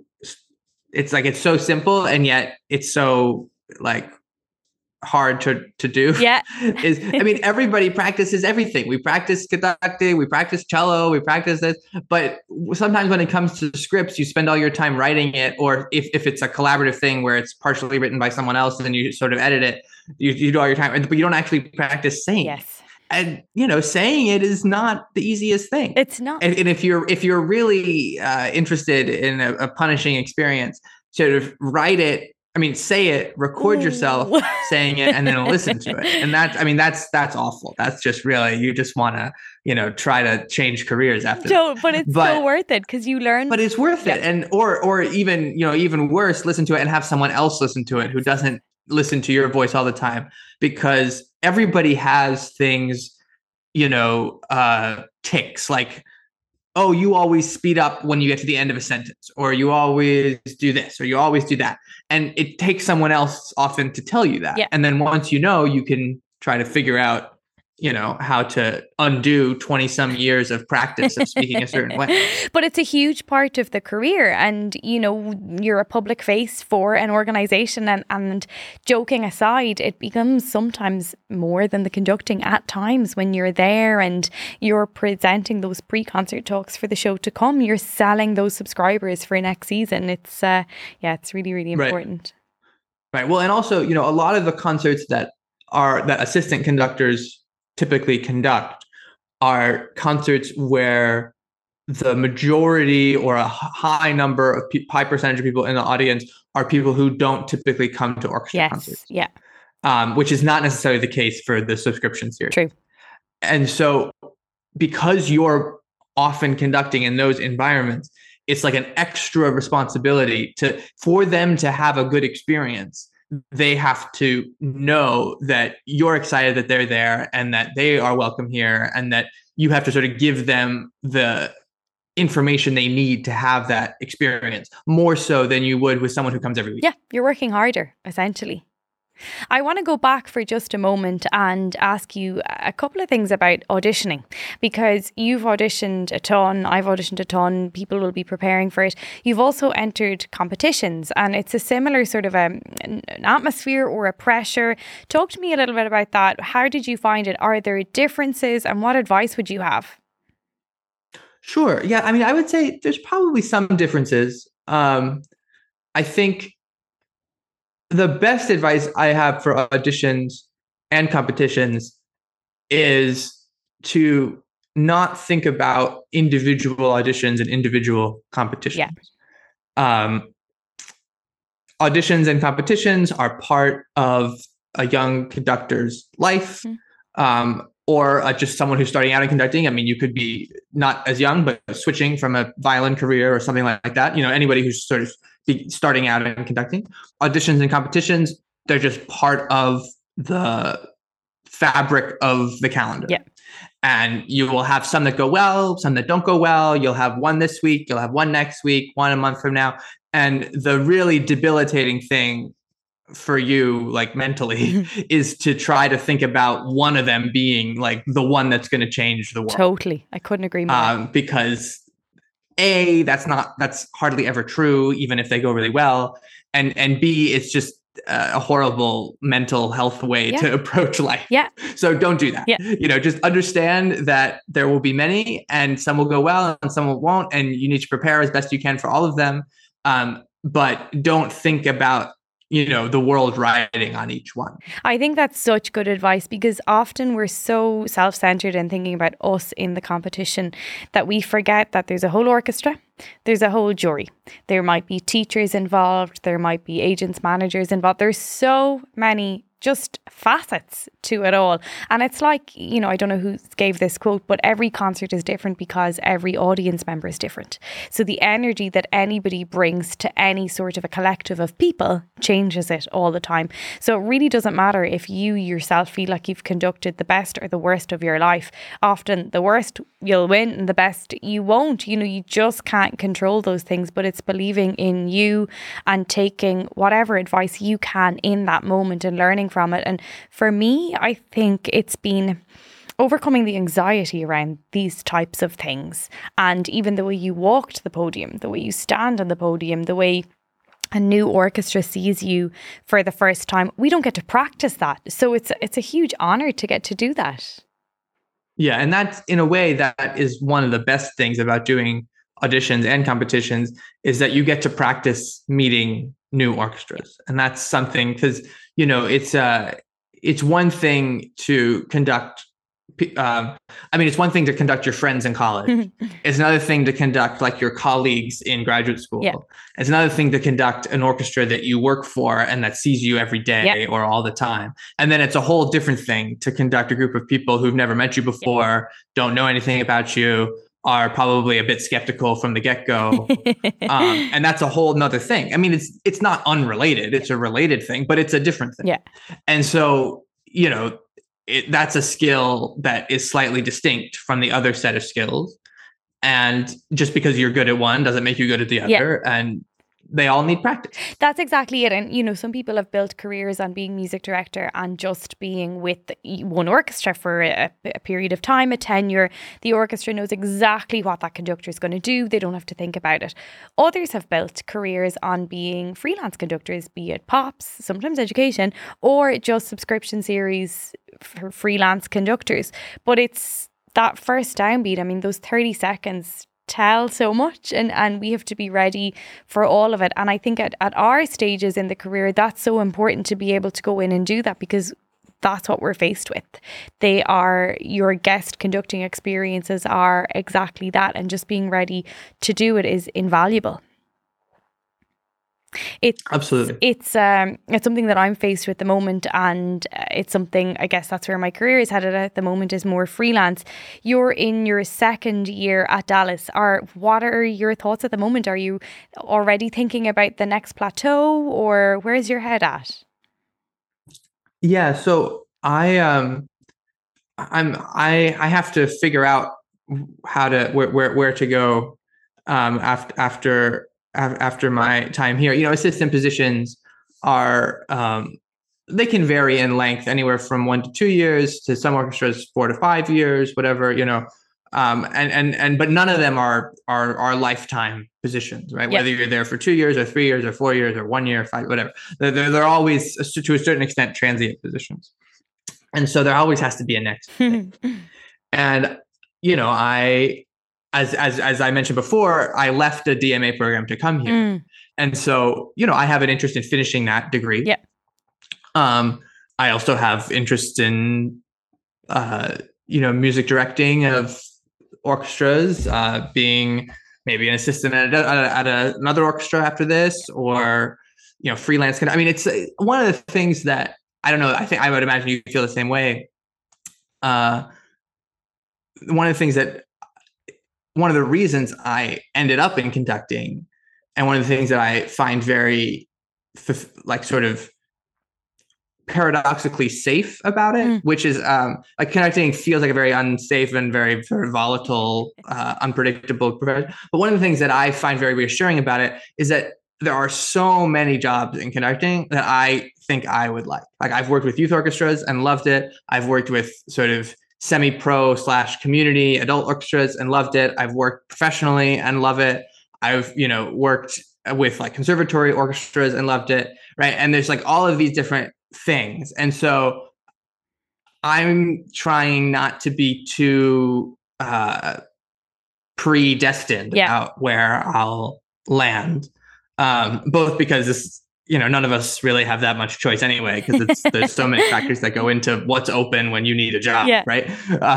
so simple, and yet it's so like hard to do. Yeah. I mean, everybody practices everything. We practice conducting, we practice cello, we practice this, but sometimes when it comes to scripts, you spend all your time writing it, or if it's a collaborative thing where it's partially written by someone else and you sort of edit it, you do all your time, but you don't actually practice saying. Yes. And, you know, saying it is not the easiest thing. It's not. And if you're really interested in a punishing experience, sort of write it. I mean, say it, record yourself saying it, and then listen to it. And that's awful. That's just really, you just want to, you know, try to change careers after. But it's so worth it because you learn. But it's worth it. And, or even, you know, even worse, listen to it and have someone else listen to it who doesn't listen to your voice all the time, because everybody has things, you know, tics like, oh, you always speed up when you get to the end of a sentence, or you always do this, or you always do that. And it takes someone else often to tell you that. Yeah. And then once you know, you can try to figure out, you know, how to undo 20 some years of practice of speaking a certain way. But it's a huge part of the career, and, you know, you're a public face for an organization, and joking aside, it becomes sometimes more than the conducting at times when you're there and you're presenting those pre-concert talks for the show to come. You're selling those subscribers for next season. It's it's really, really important. Right. Well, and also, you know, a lot of the concerts that assistant conductors typically conduct are concerts where the majority or a high number of high percentage of people in the audience are people who don't typically come to orchestra concerts. Yeah. Which is not necessarily the case for the subscription series. True. And so because you're often conducting in those environments, it's like an extra responsibility for them to have a good experience. They have to know that you're excited that they're there and that they are welcome here, and that you have to sort of give them the information they need to have that experience, more so than you would with someone who comes every week. Yeah, you're working harder, essentially. I want to go back for just a moment and ask you a couple of things about auditioning, because you've auditioned a ton, I've auditioned a ton, people will be preparing for it. You've also entered competitions, and it's a similar sort of an atmosphere or a pressure. Talk to me a little bit about that. How did you find it? Are there differences, and what advice would you have? Sure. Yeah. I mean, I would say there's probably some differences. I think the best advice I have for auditions and competitions is to not think about individual auditions and individual competitions. Yeah. Auditions and competitions are part of a young conductor's life, or just someone who's starting out in conducting. I mean, you could be not as young, but switching from a violin career or something like that. Anybody who's sort of starting out in conducting. Auditions and competitions, they're just part of the fabric of the calendar. Yeah. And you will have some that go well, some that don't go well. You'll have one this week, you'll have one next week, one a month from now. And the really debilitating thing for you, like mentally, is to try to think about one of them being like the one that's going to change the world. Totally. I couldn't agree more. Because that's hardly ever true, even if they go really well. And B, it's just a horrible mental health way to approach life. Yeah. So don't do that. Yeah. Just understand that there will be many, and some will go well and some won't. And you need to prepare as best you can for all of them. But don't think about the world riding on each one. I think that's such good advice, because often we're so self-centered and thinking about us in the competition that we forget that there's a whole orchestra, there's a whole jury. There might be teachers involved, there might be agents, managers involved. There's so many just facets to it all. And it's like, I don't know who gave this quote, but every concert is different because every audience member is different. So the energy that anybody brings to any sort of a collective of people changes it all the time. So it really doesn't matter if you yourself feel like you've conducted the best or the worst of your life. Often the worst you'll win and the best you won't. You just can't control those things, but it's believing in you and taking whatever advice you can in that moment and learning from it. And for me, I think it's been overcoming the anxiety around these types of things. And even the way you walk to the podium, the way you stand on the podium, the way a new orchestra sees you for the first time, we don't get to practice that. So it's a huge honor to get to do that. Yeah, and that's, in a way, that is one of the best things about doing auditions and competitions, is that you get to practice meeting new orchestras. And that's something, because it's one thing to conduct it's one thing to conduct your friends in college. It's another thing to conduct like your colleagues in graduate school. Yeah. It's another thing to conduct an orchestra that you work for and that sees you every day or all the time. And then it's a whole different thing to conduct a group of people who've never met you before, don't know anything about you, are probably a bit skeptical from the get-go. And that's a whole nother thing. I mean, it's not unrelated. It's a related thing, but it's a different thing. Yeah. And so, that's a skill that is slightly distinct from the other set of skills. And just because you're good at one doesn't make you good at the other. Yeah. And they all need practice. That's exactly it. And, some people have built careers on being music director and just being with one orchestra for a period of time, a tenure. The orchestra knows exactly what that conductor is going to do. They don't have to think about it. Others have built careers on being freelance conductors, be it pops, sometimes education, or just subscription series for freelance conductors. But it's that first downbeat. I mean, those 30 seconds tell so much, and we have to be ready for all of it. And I think at our stages in the career, that's so important to be able to go in and do that, because that's what we're faced with. They are, your guest conducting experiences are exactly that, and just being ready to do it is invaluable. Absolutely. It's something that I'm faced with at the moment, and it's something, I guess that's where my career is headed at the moment, is more freelance. You're in your second year at Dallas. What are your thoughts at the moment? Are you already thinking about the next plateau, or where's your head at? Yeah, so I have to figure out where to go after my time here. Assistant positions are they can vary in length, anywhere from 1 to 2 years to some orchestras 4 to 5 years, whatever, but none of them are lifetime positions, right? Yep. Whether you're there for 2 years or 3 years or 4 years or 1 year, 5, whatever, they're always, to a certain extent, transient positions, and so there always has to be a next thing. And as I mentioned before, I left a DMA program to come here, and so I have an interest in finishing that degree. Yeah. I also have interest in music directing of orchestras, being maybe an assistant at another orchestra after this, or freelance. I mean, it's one of the things that I don't know. I think I would imagine you feel the same way. One of the reasons I ended up in conducting, and one of the things that I find very sort of paradoxically safe about it, which is conducting feels like a very unsafe and very, very volatile, unpredictable profession. But one of the things that I find very reassuring about it is that there are so many jobs in conducting that I think I would like. Like, I've worked with youth orchestras and loved it. I've worked with sort of semi-pro / community adult orchestras and loved it. I've worked professionally and love it. I've worked with conservatory orchestras and loved it, right? And there's all of these different things, and so I'm trying not to be too predestined about where I'll land, both because this, none of us really have that much choice anyway, because there's so many factors that go into what's open when you need a job, right?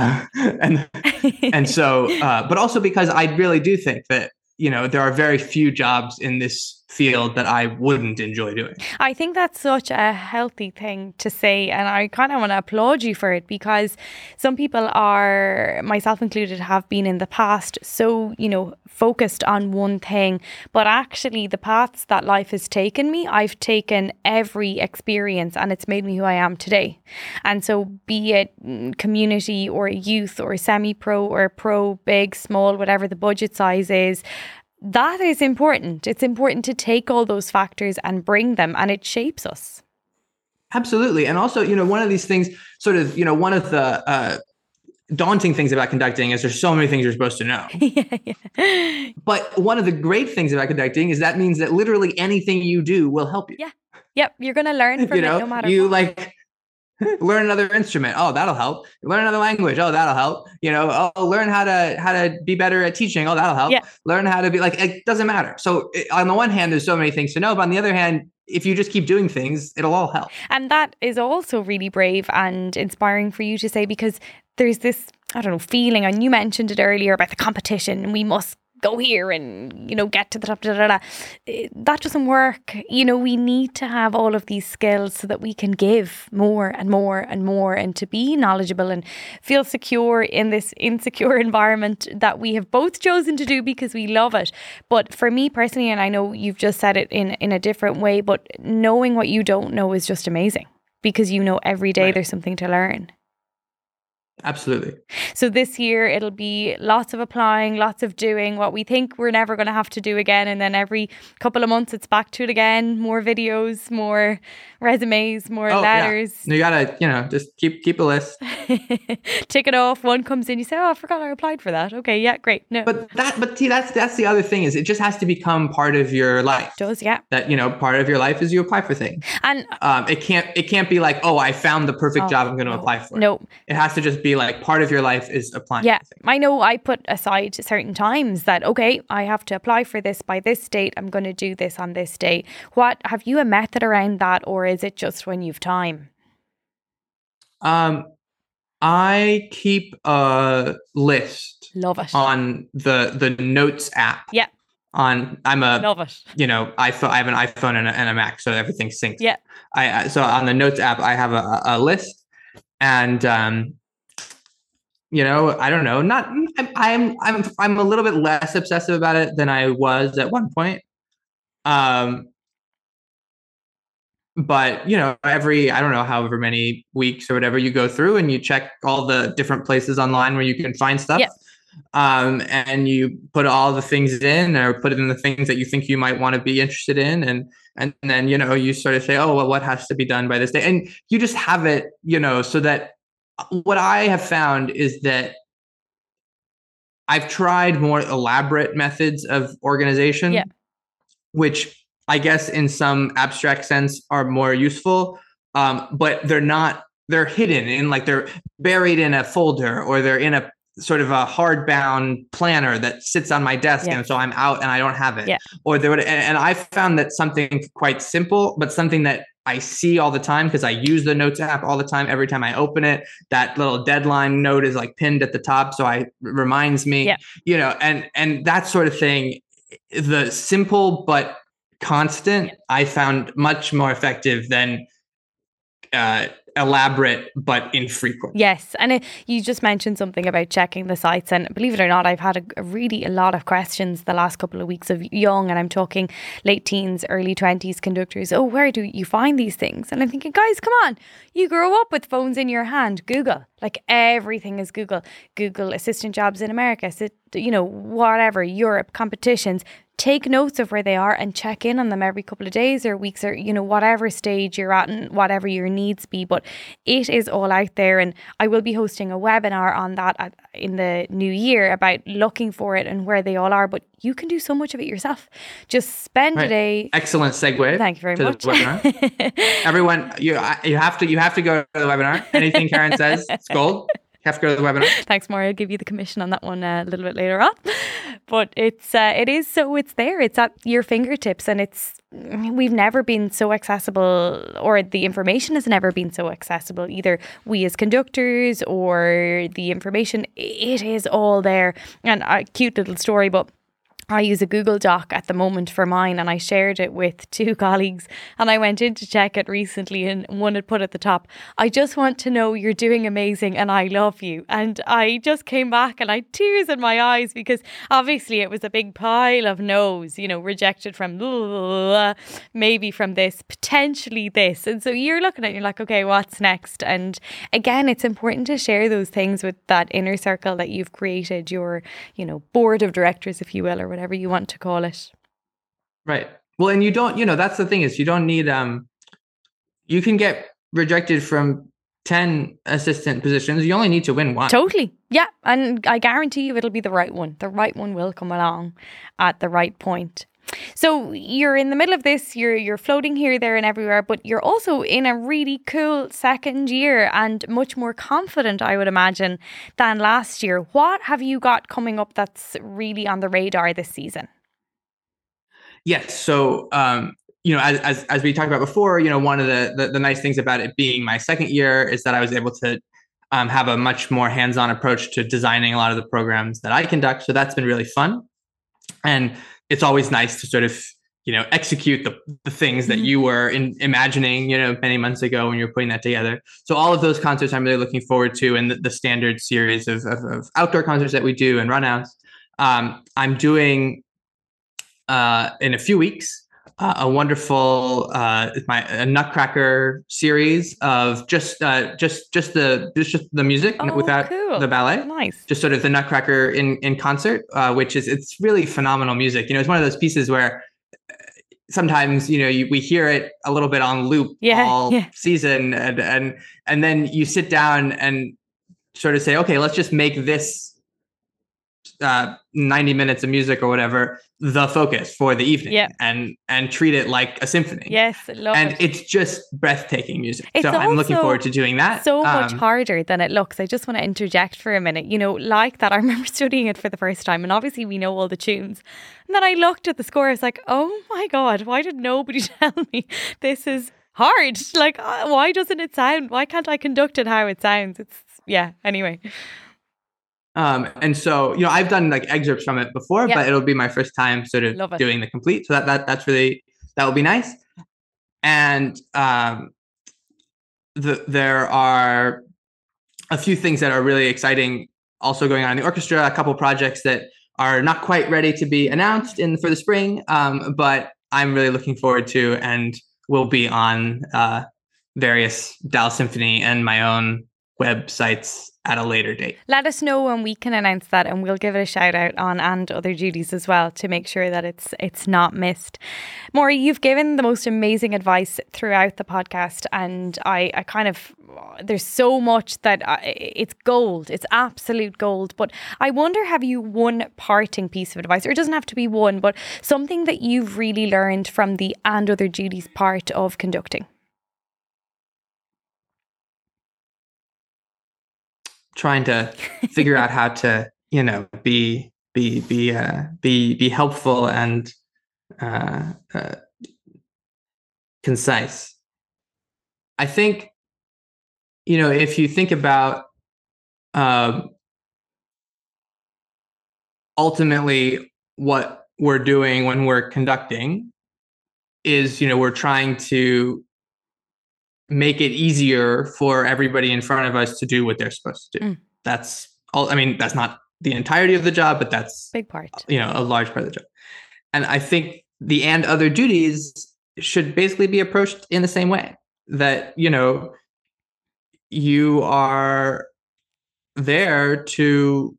And so, but also because I really do think that there are very few jobs in this field that I wouldn't enjoy doing. I think that's such a healthy thing to say, and I kind of want to applaud you for it, because some people are, myself included, have been in the past so focused on one thing, but actually the paths that life has taken me, I've taken every experience and it's made me who I am today. And so be it community or youth or semi-pro or pro, big, small, whatever the budget size is, that is important. It's important to take all those factors and bring them, and it shapes us. Absolutely. And also, one of these things, sort of, one of the daunting things about conducting is there's so many things you're supposed to know. But one of the great things about conducting is that means that literally anything you do will help you. Yeah. Yep. You're going to learn from it no matter what. Learn another instrument. Oh, that'll help. Learn another language. Oh, that'll help. Learn how to be better at teaching. Oh, that'll help. Yeah. Learn how to be it doesn't matter. So on the one hand, there's so many things to know, but on the other hand, if you just keep doing things, it'll all help. And that is also really brave and inspiring for you to say, because there's this, feeling, and you mentioned it earlier about the competition, and we must go here and, get to the top, That doesn't work. We need to have all of these skills so that we can give more and more and more, and to be knowledgeable and feel secure in this insecure environment that we have both chosen to do because we love it. But for me personally, and I know you've just said it in a different way, but knowing what you don't know is just amazing, because every day there's something to learn. Absolutely. So this year it'll be lots of applying, lots of doing what we think we're never going to have to do again, and then every couple of months it's back to it again. More videos, more resumes, more letters. Yeah. You gotta, just keep a list. Tick it off. One comes in, you say, "Oh, I forgot I applied for that." Okay, yeah, great. No, but see, that's the other thing, is it just has to become part of your life. It does, yeah. That part of your life is you apply for things, and it can't be like, oh, I found the perfect job, I'm going to apply for it. No, it has to just be part of your life is applying. Yeah, I know. I put aside certain times that, okay, I have to apply for this by this date. I'm going to do this on this day. What, have you a method around that, or is it just when you've time? I keep a list. Love it. On the Notes app. Yeah. Love it. I have an iPhone and a Mac, so everything syncs. Yeah. So on the Notes app, I have a list, and I don't know. I'm a little bit less obsessive about it than I was at one point. But every, I don't know, however many weeks or whatever, you go through and you check all the different places online where you can find stuff. Yep. And you put all the things in, or put it in the things that you think you might want to be interested in, And then, you sort of say, oh, well, what has to be done by this day? And you just have it, so that what I have found is that I've tried more elaborate methods of organization, which I guess in some abstract sense are more useful. But they're hidden in, like, they're buried in a folder, or they're in a sort of a hardbound planner that sits on my desk. And so I'm out and I don't have it. Or and I found that something quite simple, but something that I see all the time, because I use the Notes app all the time. Every time I open it, that little deadline note is like pinned at the top. So it reminds me, and that sort of thing. The simple but constant, I found much more effective than elaborate but infrequent. Yes. And you just mentioned something about checking the sites, and believe it or not, I've had a lot of questions the last couple of weeks of young, and I'm talking late teens, early 20s conductors. Oh, where do you find these things? And I'm thinking, guys, come on, you grow up with phones in your hand. Google, like, everything is Google assistant jobs in America, whatever, Europe, competitions. Take notes of where they are and check in on them every couple of days or weeks, or, whatever stage you're at and whatever your needs be. But it is all out there. And I will be hosting a webinar on that in the new year about looking for it and where they all are. But you can do so much of it yourself. Just spend a day. Excellent segue. Thank you very much. The webinar. Everyone, you have to go to the webinar. Anything Karen says, it's gold. You have to go to the webinar. Thanks, Mario. I'll give you the commission on that one a little bit later on. But it's there. It's at your fingertips, and we've never been so accessible, or the information has never been so accessible, either we as conductors or the information. It is all there. And a cute little story, but I use a Google Doc at the moment for mine, and I shared it with two colleagues, and I went in to check it recently, and one had put at the top, I just want to know you're doing amazing and I love you. And I just came back and I had tears in my eyes, because obviously it was a big pile of no's, rejected from maybe from this, potentially this. And so you're looking at it, you're like, okay, what's next? And again, it's important to share those things with that inner circle that you've created, your, board of directors, if you will, or whatever you want to call it. Right. Well, and you don't, that's the thing, is you don't need, you can get rejected from 10 assistant positions. You only need to win one. Totally. Yeah. And I guarantee you it'll be the right one. The right one will come along at the right point. So you're in the middle of this, you're floating here, there and everywhere, but you're also in a really cool second year and much more confident, I would imagine, than last year. What have you got coming up that's really on the radar this season? Yes. So, as we talked about before, one of the nice things about it being my second year is that I was able to have a much more hands-on approach to designing a lot of the programs that I conduct. So that's been really fun. And it's always nice to sort of, execute the things that you were imagining, many months ago when you were putting that together. So all of those concerts I'm really looking forward to, and the standard series of outdoor concerts that we do and runouts. I'm doing in a few weeks a wonderful a Nutcracker series of just the music without the ballet. Nice. Just sort of the Nutcracker in concert, which it's really phenomenal music. It's one of those pieces where sometimes we hear it a little bit on loop all season, and then you sit down and sort of say, okay, let's just make this 90 minutes of music or whatever the focus for the evening, and treat it like a symphony. Yes, I love it. And it's just breathtaking music. So I'm looking forward to doing that. So much harder than it looks. I just want to interject for a minute. Like that, I remember studying it for the first time, and obviously we know all the tunes. And then I looked at the score, I was like, oh my God, why did nobody tell me this is hard? Like, why doesn't it sound? Why can't I conduct it how it sounds? Anyway. And so, I've done like excerpts from it before, but it'll be my first time sort of doing the complete. So that's really, that will be nice. And there are a few things that are really exciting also going on in the orchestra, a couple projects that are not quite ready to be announced for the spring, but I'm really looking forward to, and will be on various Dallas Symphony and my own websites at a later date. Let us know when we can announce that, and we'll give it a shout out on And Other Duties as well to make sure that it's not missed. Maury, you've given the most amazing advice throughout the podcast, and I kind of, there's so much that it's gold. It's absolute gold. But I wonder, have you one parting piece of advice, or it doesn't have to be one, but something that you've really learned from the And Other Duties part of conducting? Trying to figure out how to, be helpful and concise. I think, if you think about ultimately what we're doing when we're conducting is, we're trying to make it easier for everybody in front of us to do what they're supposed to do. That's all. I mean, that's not the entirety of the job, but that's big part, a large part of the job. And I think the And Other Duties should basically be approached in the same way, that, you are there to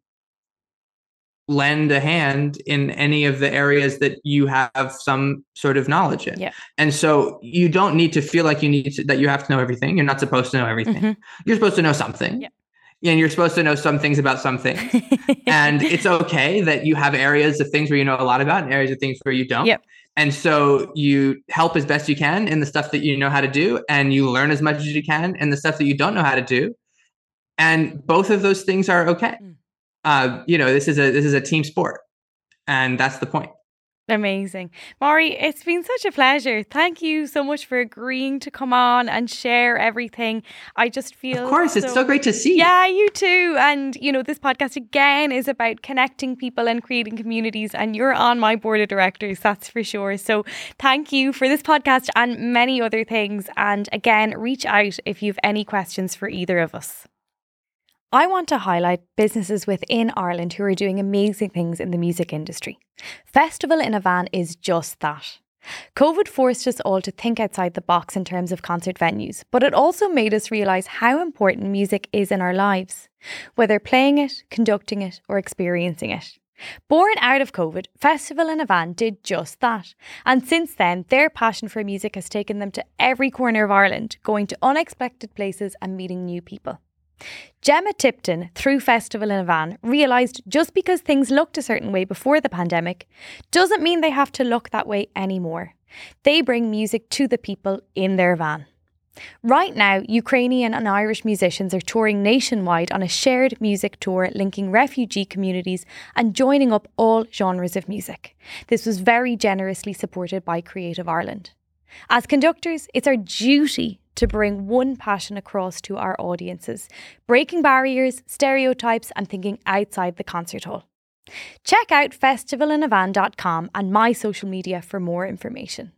lend a hand in any of the areas that you have some sort of knowledge in. Yeah. And so you don't need to feel like that you have to know everything. You're not supposed to know everything. Mm-hmm. You're supposed to know something. Yeah. And you're supposed to know some things about some things. And it's okay that you have areas of things where you know a lot about and areas of things where you don't. Yep. And so you help as best you can in the stuff that you know how to do, and you learn as much as you can in the stuff that you don't know how to do. And both of those things are okay. This is a team sport, and that's the point. Amazing. Maury, it's been such a pleasure. Thank you so much for agreeing to come on and share everything. I just feel... Of course, it's so great to see you. Yeah, you too. And, this podcast again is about connecting people and creating communities, and you're on my board of directors, that's for sure. So thank you for this podcast and many other things. And again, reach out if you have any questions for either of us. I want to highlight businesses within Ireland who are doing amazing things in the music industry. Festival in a Van is just that. COVID forced us all to think outside the box in terms of concert venues, but it also made us realise how important music is in our lives, whether playing it, conducting it, or experiencing it. Born out of COVID, Festival in a Van did just that. And since then, their passion for music has taken them to every corner of Ireland, going to unexpected places and meeting new people. Gemma Tipton, through Festival in a Van, realised just because things looked a certain way before the pandemic doesn't mean they have to look that way anymore. They bring music to the people in their van. Right now, Ukrainian and Irish musicians are touring nationwide on a shared music tour linking refugee communities and joining up all genres of music. This was very generously supported by Creative Ireland. As conductors, it's our duty to bring one passion across to our audiences, breaking barriers, stereotypes and thinking outside the concert hall. Check out festivalineavan.com and my social media for more information.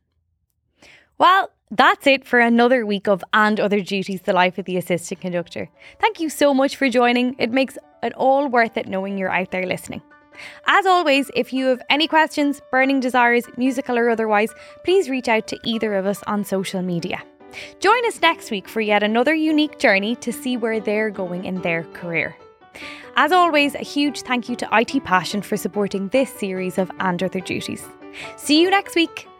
Well, that's it for another week of And Other Duties, the life of the assistant conductor. Thank you so much for joining. It makes it all worth it knowing you're out there listening. As always, if you have any questions, burning desires, musical or otherwise, please reach out to either of us on social media. Join us next week for yet another unique journey to see where they're going in their career. As always, a huge thank you to IT Passion for supporting this series of And Other Duties. See you next week.